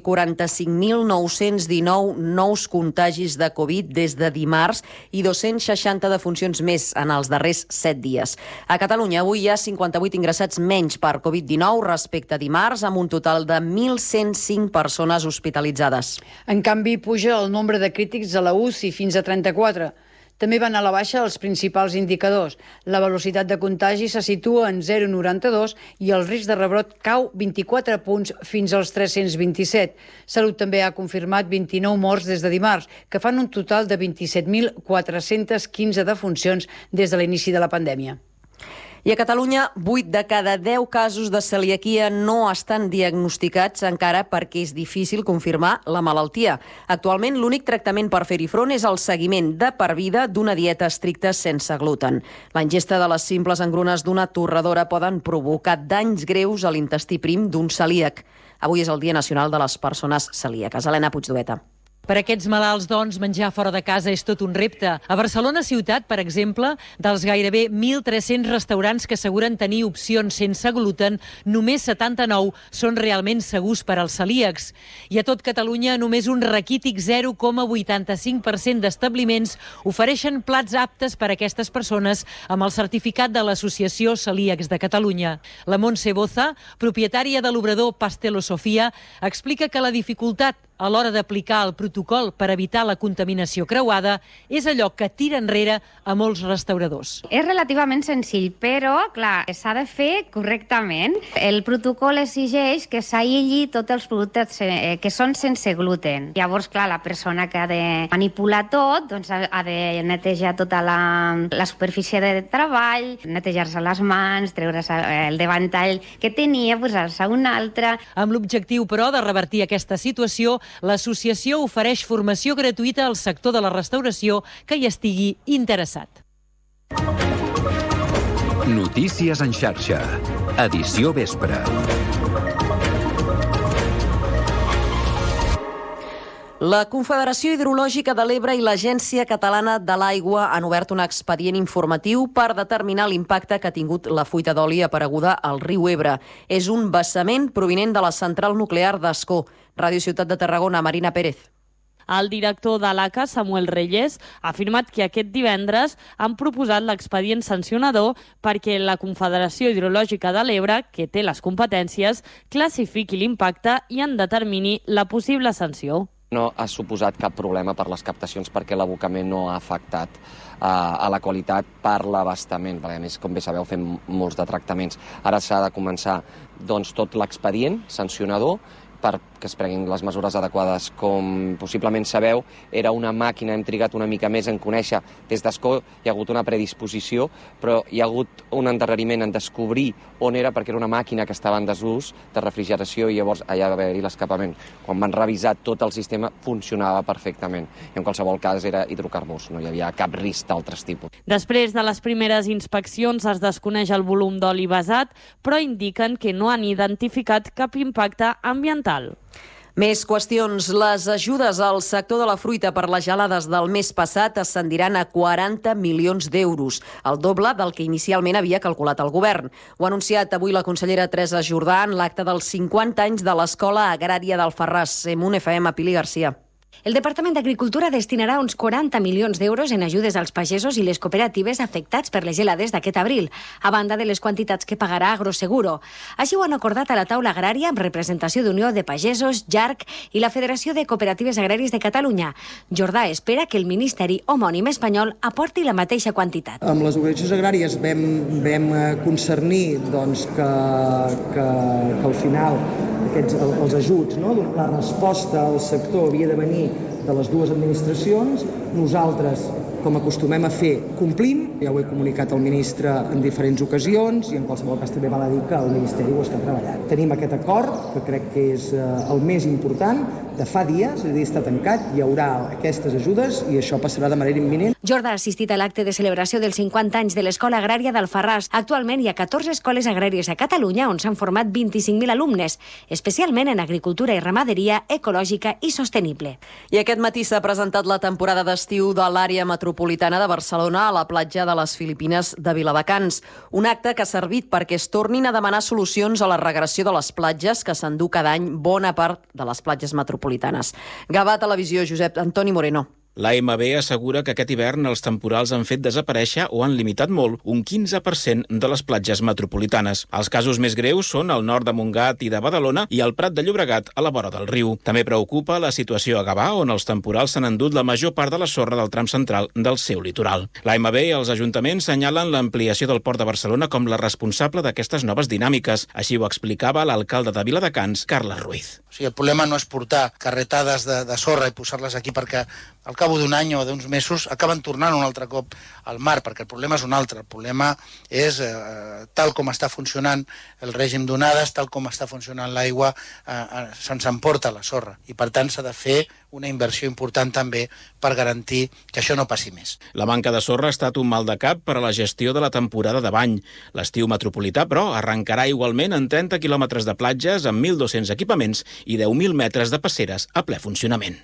45.919 nous contagis de Covid des de dimarts i 260 defuncions més en els darrers 7 dies. A Catalunya avui hi ha 58 ingressats menys per Covid-19 respecte a dimarts, amb un total de 1.105 persones hospitalitzades. En canvi, puja el nombre de crítics a la UCI fins a 34. També van a la baixa els principals indicadors. La velocitat de contagi se situa en 0,92 i el risc de rebrot cau 24 punts fins als 327. Salut també ha confirmat 29 morts des de dimarts, que fan un total de 27.415 defuncions des de l'inici de la pandèmia. I a Catalunya, 8 de cada 10 casos de celiaquia no estan diagnosticats encara perquè és difícil confirmar la malaltia. Actualment, l'únic tractament per fer-hi front és el seguiment de per vida d'una dieta estricta sense gluten. La ingesta de les simples engrunes d'una torradora poden provocar danys greus a l'intestí prim d'un celíac. Avui és el Dia Nacional de les Persones Celíaques. Helena Puigdueta. Per aquests malalts, doncs, menjar fora de casa és tot un repte. A Barcelona ciutat, per exemple, dels gairebé 1.300 restaurants que asseguren tenir opcions sense gluten, només 79 són realment segurs per als celíacs. I a tot Catalunya, només un raquític 0,85% d'establiments ofereixen plats aptes per a aquestes persones amb el certificat de l'Associació Celíacs de Catalunya. La Montse Boza, propietària de l'obrador Pastelo Sofia, explica que la dificultat a l'hora d'aplicar el protocol per evitar la contaminació creuada és allò que tira enrere a molts restauradors. És relativament senzill, però, clar, s'ha de fer correctament. El protocol exigeix que s'aïlli tots els productes que són sense gluten. Llavors, clar, la persona que ha de manipular tot, doncs ha de netejar tota la superfície de treball, netejar-se les mans, treure's el davantall que tenia, posar-se un altre. Amb l'objectiu, però, de revertir aquesta situació, l'associació ofereix formació gratuïta al sector de la restauració que hi estigui interessat. Notícies en xarxa. Edició vespre. La Confederació Hidrològica de l'Ebre i l'Agència Catalana de l'Aigua han obert un expedient informatiu per determinar l'impacte que ha tingut la fuita d'oli apareguda al riu Ebre. És un vessament provinent de la central nuclear d'Ascó. Ràdio Ciutat de Tarragona, Marina Pérez. El director de l'ACA, Samuel Reyes, ha afirmat que aquest divendres han proposat l'expedient sancionador perquè la Confederació Hidrològica de l'Ebre, que té les competències, classifiqui l'impacte i en determini la possible sanció. No ha suposat cap problema per les captacions perquè l'abocament no ha afectat a la qualitat per l'abastament. A més, com bé sabeu, fem molts de tractaments. Ara s'ha de començar doncs, tot l'expedient sancionador perquè es prenguin les mesures adequades. Com possiblement sabeu, era una màquina, hem trigat una mica més en conèixer. Des d'Ascó hi ha hagut una predisposició, però hi ha hagut un endarreriment en descobrir on era, perquè era una màquina que estava en desús de refrigeració i llavors allà va haver-hi l'escapament. Quan van revisar tot el sistema, funcionava perfectament. I en qualsevol cas era hidrocarburs, no hi havia cap risc d'altres tipus. Després de les primeres inspeccions es desconeix el volum d'oli vessat, però indiquen que no han identificat cap impacte ambiental. Més qüestions. Les ajudes al sector de la fruita per les gelades del mes passat ascendiran a 40 milions d'euros, el doble del que inicialment havia calculat el govern. Ho ha anunciat avui la consellera Teresa Jordà en l'acte dels 50 anys de l'Escola Agrària d'Alfarràs. Emun FM, Pili Garcia. El Departament d'Agricultura destinarà uns 40 milions d'euros en ajudes als pagesos i les cooperatives afectats per les gelades d'aquest abril, a banda de les quantitats que pagarà Agroseguro. Així ho han acordat a la taula agrària amb representació d'Unió de Pagesos, JARC i la Federació de Cooperatives Agràries de Catalunya. Jordà espera que el Ministeri homònim espanyol aporti la mateixa quantitat. Amb les organitzacions agràries vam concernir doncs, que al final els ajuts, no? La resposta al sector havia de venir de les dues administracions. Nosaltres, com acostumem a fer, complim. Ja ho he comunicat al ministre en diferents ocasions i en qualsevol cas també val a dir que el Ministeri ho està treballant. Tenim aquest acord, que crec que és el més important, de fa dies, és a dir, està tancat, hi haurà aquestes ajudes i això passarà de manera imminent. Jordà ha assistit a l'acte de celebració dels 50 anys de l'Escola Agrària d'Alfarràs. Actualment hi ha 14 escoles agràries a Catalunya on s'han format 25.000 alumnes, especialment en agricultura i ramaderia ecològica i sostenible. I aquest matí s'ha presentat la temporada d'estiu de l'àrea metropolitana de Barcelona a la platja de les Filipines de Viladecans. Un acte que ha servit perquè es tornin a demanar solucions a la regressió de les platges que s'endú cada any bona part de les platges metropolitanes. Gavà Televisió, Josep Antoni Moreno. L'AMB assegura que aquest hivern els temporals han fet desaparèixer o han limitat molt un 15% de les platges metropolitanes. Els casos més greus són al nord de Montgat i de Badalona i al Prat de Llobregat a la vora del riu. També preocupa la situació a Gavà, on els temporals s'han endut la major part de la sorra del tram central del seu litoral. L'AMB i els ajuntaments senyalen l'ampliació del Port de Barcelona com la responsable d'aquestes noves dinàmiques. Així ho explicava l'alcalde de Viladecans, Carles Ruiz. O sigui, el problema no és portar carretades de sorra i posar-les aquí perquè al cabo d'un any o d'uns mesos acaben tornant un altre cop al mar, perquè el problema és un altre. El problema és, tal com està funcionant el règim d'onades, tal com està funcionant l'aigua, se'ns emporta la sorra. I per tant s'ha de fer una inversió important també per garantir que això no passi més. La manca de sorra ha estat un mal de cap per a la gestió de la temporada de bany. L'estiu metropolità, però, arrencarà igualment en 30 quilòmetres de platges amb 1.200 equipaments i 10.000 metres de passeres a ple funcionament.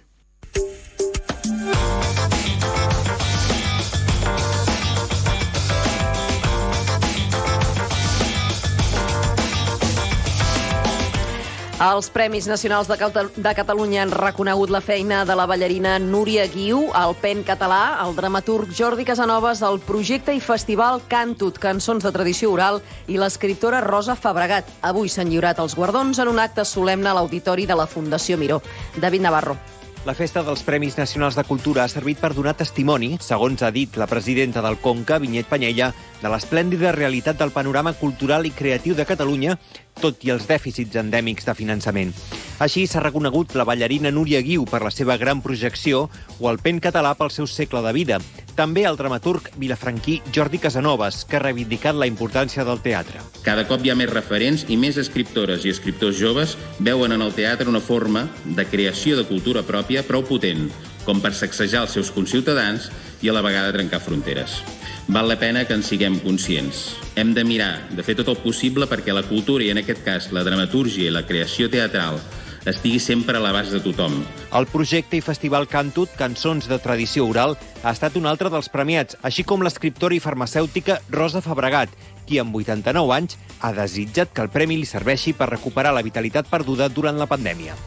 Els Premis Nacionals de Catalunya han reconegut la feina de la ballarina Núria Guiu, el PEN català, el dramaturg Jordi Casanovas, el projecte i festival Cantut, cançons de tradició oral, i l'escriptora Rosa Fabregat. Avui s'han lliurat els guardons en un acte solemne a l'Auditori de la Fundació Miró. David Navarro. La festa dels Premis Nacionals de Cultura ha servit per donar testimoni, segons ha dit la presidenta del Conca, Vinyet Penyella, de l'esplèndida realitat del panorama cultural i creatiu de Catalunya, tot i els dèficits endèmics de finançament. Així s'ha reconegut la ballarina Núria Guiu per la seva gran projecció o el PEN català pel seu segle de vida. També el dramaturg vilafranquí Jordi Casanovas, que ha reivindicat la importància del teatre. Cada cop hi ha més referents i més escriptores i escriptors joves veuen en el teatre una forma de creació de cultura pròpia prou potent, com per sacsejar els seus conciutadans i a la vegada trencar fronteres. Val la pena que en siguem conscients. Hem de mirar, de fer tot el possible perquè la cultura, i en aquest cas la dramatúrgia i la creació teatral, estigui sempre a l'abast de tothom. El projecte i festival Cantut, cançons de tradició oral, ha estat un altre dels premiats, així com l'escriptora i farmacèutica Rosa Fabregat, qui amb 89 anys ha desitjat que el premi li serveixi per recuperar la vitalitat perduda durant la pandèmia.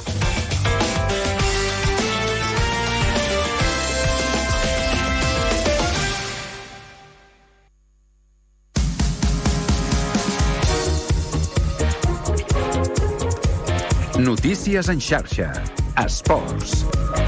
Notícies en xarxa. Esports.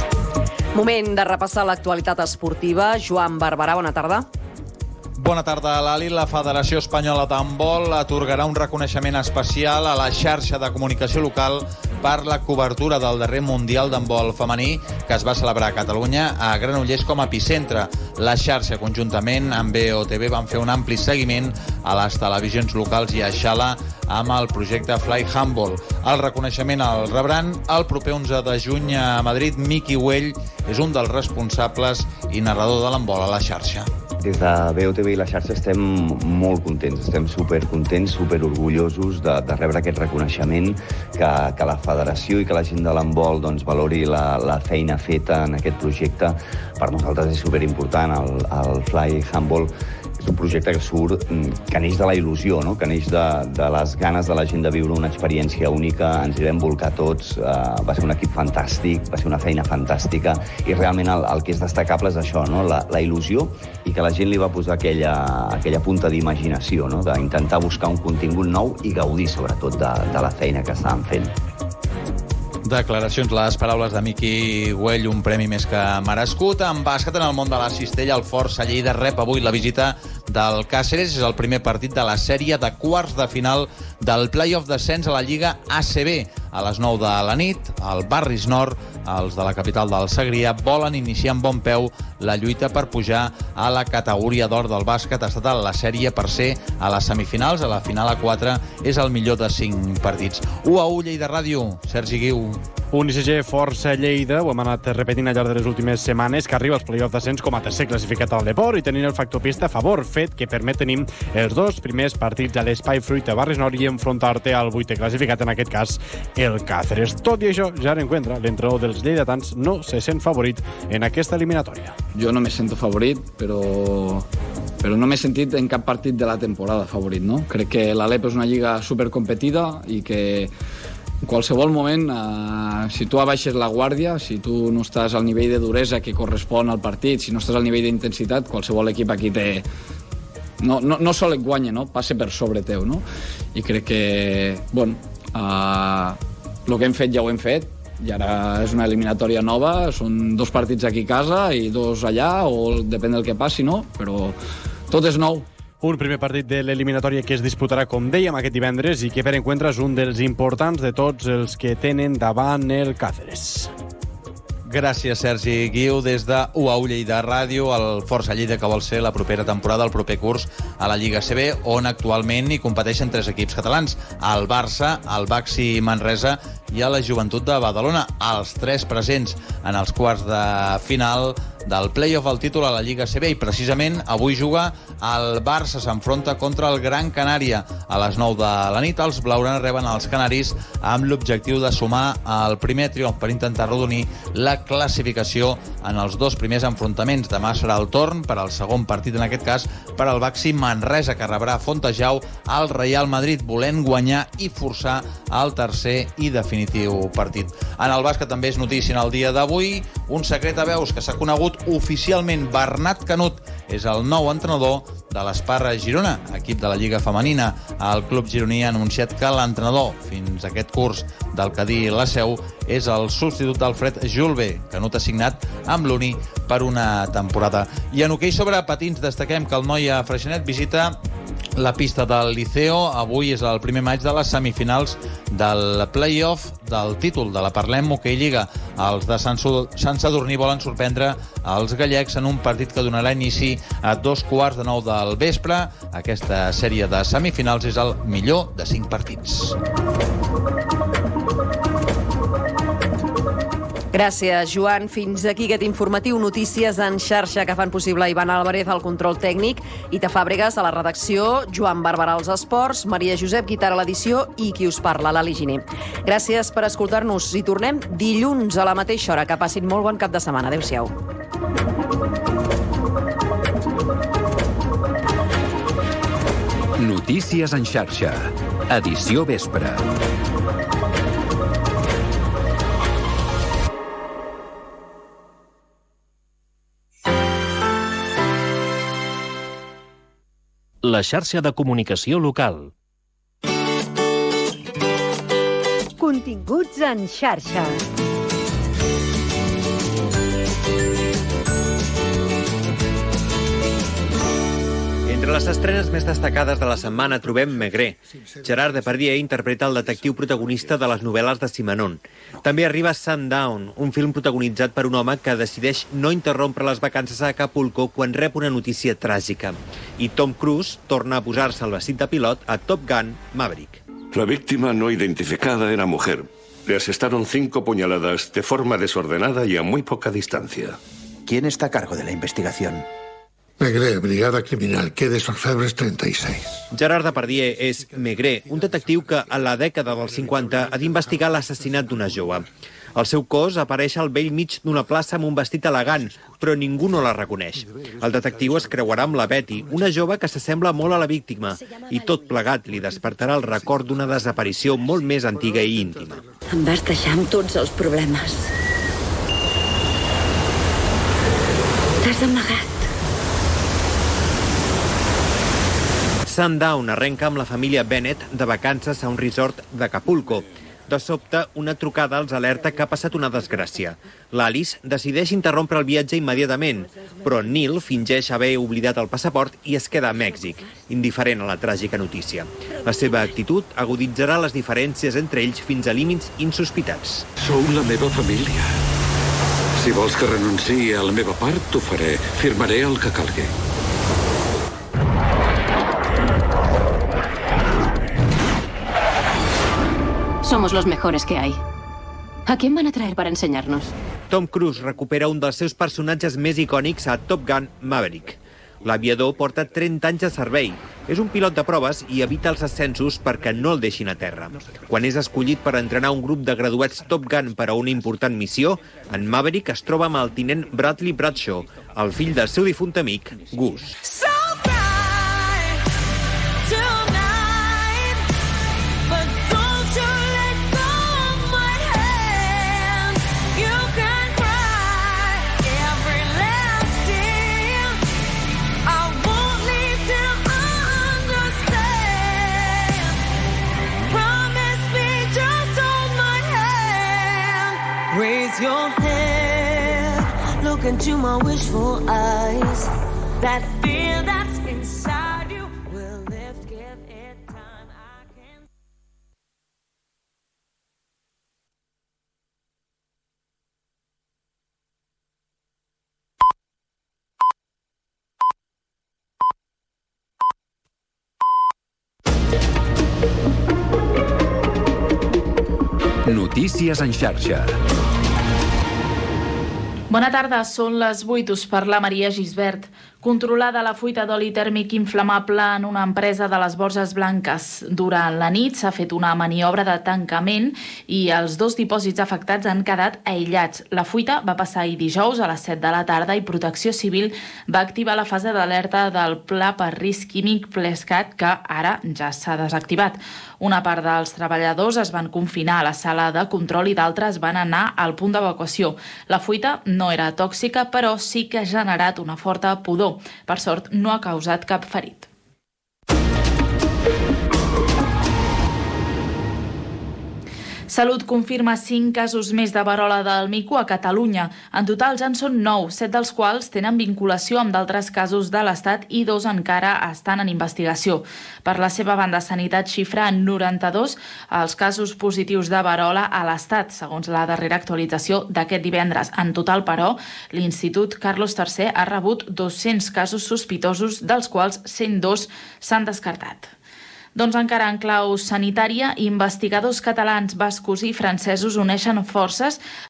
Moment de repassar l'actualitat esportiva. Joan Barberà, bona tarda. Bona tarda, Lali. La Federació Espanyola d'Handbol atorgarà un reconeixement especial a la xarxa de comunicació local per la cobertura del darrer Mundial d'Handbol femení que es va celebrar a Catalunya, a Granollers com a epicentre. La xarxa, conjuntament amb BOTV, van fer un ampli seguiment a les televisions locals i a Xala amb el projecte Fly Handball. El reconeixement el rebran el proper 11 de juny a Madrid. Miqui Güell és un dels responsables i narrador de l'handbol a la xarxa. Des de BOTV i la xarxa estem molt contents, estem supercontents, superorgullosos de rebre aquest reconeixement, que la federació i que la gent de l'handbol valori la feina feta en aquest projecte. Per nosaltres és superimportant. El Fly Handball és un projecte que neix de la il·lusió, no? Que neix de les ganes de la gent de viure una experiència única. Ens hi vam volcar tots, va ser un equip fantàstic, va ser una feina fantàstica i realment el que és destacable és això, no? La il·lusió, i que la gent li va posar aquella punta d'imaginació, no? D'intentar buscar un contingut nou i gaudir sobretot de la feina que estàvem fent. Declaracions, les paraules de Miqui Güell, un premi més que merescut. En bàsquet, en el món de la cistella, el Força Lleida rep avui la visita del Càceres. És el primer partit de la sèrie de quarts de final del play-off d'ascens a la Lliga ACB. A les 9 de la nit, al Barris Nord, els de la capital del Segrià volen iniciar amb bon peu la lluita per pujar a la categoria d'or del bàsquet. Ha estat a la sèrie per ser a les semifinals, a la final a 4 és el millor de 5 partits. 1-1 Lleida Ràdio, Sergi Guiu. Un ICG força Lleida, ho hem anat repetint al llarg de les últimes setmanes, que arriba als play-off d'ascens com a tercer classificat al Deport i tenint el factor pista a favor, fet que permet tenir els 2 primers partits a l'Espai Fruita Barris Nord i enfrontar-te al 8è classificat, en aquest cas el Cáceres. Tot i això, ja encuentra, l'entrenador dels lleidatans no se sent favorit en aquesta eliminatòria. Jo no me sento favorit, però no m'he sentit en cap partit de la temporada favorit, no? Crec que l'Alep és una lliga supercompetida i que en qualsevol moment, si tu abaixes la guàrdia, si tu no estàs al nivell de duresa que correspon al partit, si no estàs al nivell d'intensitat, qualsevol equip aquí té... No sol et guanya, no? Passa per sobre teu, no? I crec que, bueno, el que hem fet ja ho hem fet, i ara és una eliminatòria nova, són 2 partits aquí a casa i 2 allà, o depèn del que passi, no? Però tot és nou. Un primer partit de l'eliminatòria que es disputarà, com dèiem, aquest divendres i que per encuentra és un dels importants de tots els que tenen davant el Cáceres. Gràcies, Sergi Guiu. Des de UAU Lleida Ràdio, el Força Lleida que vol ser la propera temporada, el proper curs a la Lliga CB, on actualment hi competeixen 3 equips catalans, el Barça, el Baxi Manresa i a la Joventut de Badalona, els 3 presents en els quarts de final del play-off al títol a la Lliga CB, i precisament avui juga el Barça, s'enfronta contra el Gran Canària a les 9 de la nit. Els blaugrana reben els canaris amb l'objectiu de sumar el primer triomf per intentar arrodonir la classificació en els 2 primers enfrontaments. Demà serà el torn per al segon partit, en aquest cas per al Baxi Manresa, que rebrà Fontejau al Real Madrid, volent guanyar i forçar el tercer i definitiu partit. En el bàsquet també és notícia en el dia d'avui un secret a veus que s'ha conegut oficialment. Bernat Canut és el nou entrenador de l'Esparra Girona, equip de la Lliga Femenina. El club gironí ha anunciat que l'entrenador fins a aquest curs del Cadí la Seu és el substitut d'Alfred Julve. Canut ha signat amb l'Uni per una temporada. I en hoquei sobre patins destaquem que el Noia Freixenet visita la pista del Liceo. Avui és el primer maig de les semifinals del play-off del títol de la Parlem Hoquei Lliga. Els de Sant Sadurní volen sorprendre els gallecs en un partit que donarà inici a 2:15 del vespre. Aquesta sèrie de semifinals és el millor de 5 partits. Gràcies, Joan. Fins aquí aquest informatiu. Notícies en xarxa que fan possible Ivan Álvarez al control tècnic, Ita Fàbregas a la redacció, Joan Barberà als esports, Maria Josep Guitar a l'edició i qui us parla, Lali Giner. Gràcies per escoltar-nos i tornem dilluns a la mateixa hora. Que passin molt bon cap de setmana. Adéu-siau. Notícies en xarxa. Edició vespre. La xarxa de comunicació local. Continguts en xarxa. Entre les estrenes més destacades de la setmana trobem Maigret. Gerard Depardieu interpreta el detectiu protagonista de les novel·les de Simenon. També arriba Sundown, un film protagonitzat per un home que decideix no interrompre les vacances a Acapulco quan rep una notícia tràgica. I Tom Cruise torna a posar-se el vestit de pilot a Top Gun Maverick. La víctima no identificada era mujer. Le asestaron 5 puñaladas de forma desordenada y a muy poca distancia. ¿Quién está a cargo de la investigación? Maigret, Brigada Criminal, quai des Orfebres 36. Gerard Depardieu és Maigret, un detectiu que a la dècada dels 50 ha d'investigar l'assassinat d'una jove. El seu cos apareix al vell mig d'una plaça amb un vestit elegant, però ningú no la reconeix. El detectiu es creuarà amb la Betty, una jove que s'assembla molt a la víctima, i tot plegat li despertarà el record d'una desaparició molt més antiga i íntima. Em vas deixar amb tots els problemes. T'has amagat. Sundown arrenca amb la família Bennett de vacances a un resort d'Acapulco. De sobte, una trucada els alerta que ha passat una desgràcia. L'Alice decideix interrompre el viatge immediatament, però Neil fingeix haver oblidat el passaport i es queda a Mèxic, indiferent a la tràgica notícia. La seva actitud aguditzarà les diferències entre ells fins a límits insospitats. Sou la meva família. Si vols que renunciï a la meva part, ho faré. Firmaré el que calgui. Somos los mejores que hay. ¿A quién van a traer para enseñarnos? Tom Cruise recupera un dels seus personatges més icònics a Top Gun Maverick. L'aviador porta 30 anys de servei. És un pilot de proves i evita els ascensos perquè no el deixin a terra. Quan és escollit per entrenar un grup de graduats Top Gun per a una important missió, en Maverick es troba amb el tinent Bradley Bradshaw, el fill del seu difunt amic, Gus. Raise your head, look into my wishful eyes. That fear that's inside you will lift, give it time. I can... Notícies en xarxa. Bona tarda, són les 8, us parla Maria Gisbert. Controlada la fuita d'oli tèrmic inflamable en una empresa de les Borges Blanques. Durant la nit s'ha fet una maniobra de tancament i els 2 dipòsits afectats han quedat aïllats. La fuita va passar ahir dijous a les 7 de la tarda i Protecció Civil va activar la fase d'alerta del Pla per risc químic Plescat, que ara ja s'ha desactivat. Una part dels treballadors es van confinar a la sala de control i d'altres van anar al punt d'evacuació. La fuita no era tòxica, però sí que ha generat una forta pudor. Per sort, no ha causat cap ferit. Salut confirma 5 casos més de verola del mico a Catalunya. En total ja en són 9, 7 dels quals tenen vinculació amb d'altres casos de l'Estat i 2 encara estan en investigació. Per la seva banda, Sanitat xifra en 92 els casos positius de verola a l'Estat, segons la darrera actualització d'aquest divendres. En total, però, l'Institut Carlos III ha rebut 200 casos sospitosos, dels quals 102 s'han descartat. Doncs encara en clau sanitària, investigadors catalans, bascos i francesos uneixen forces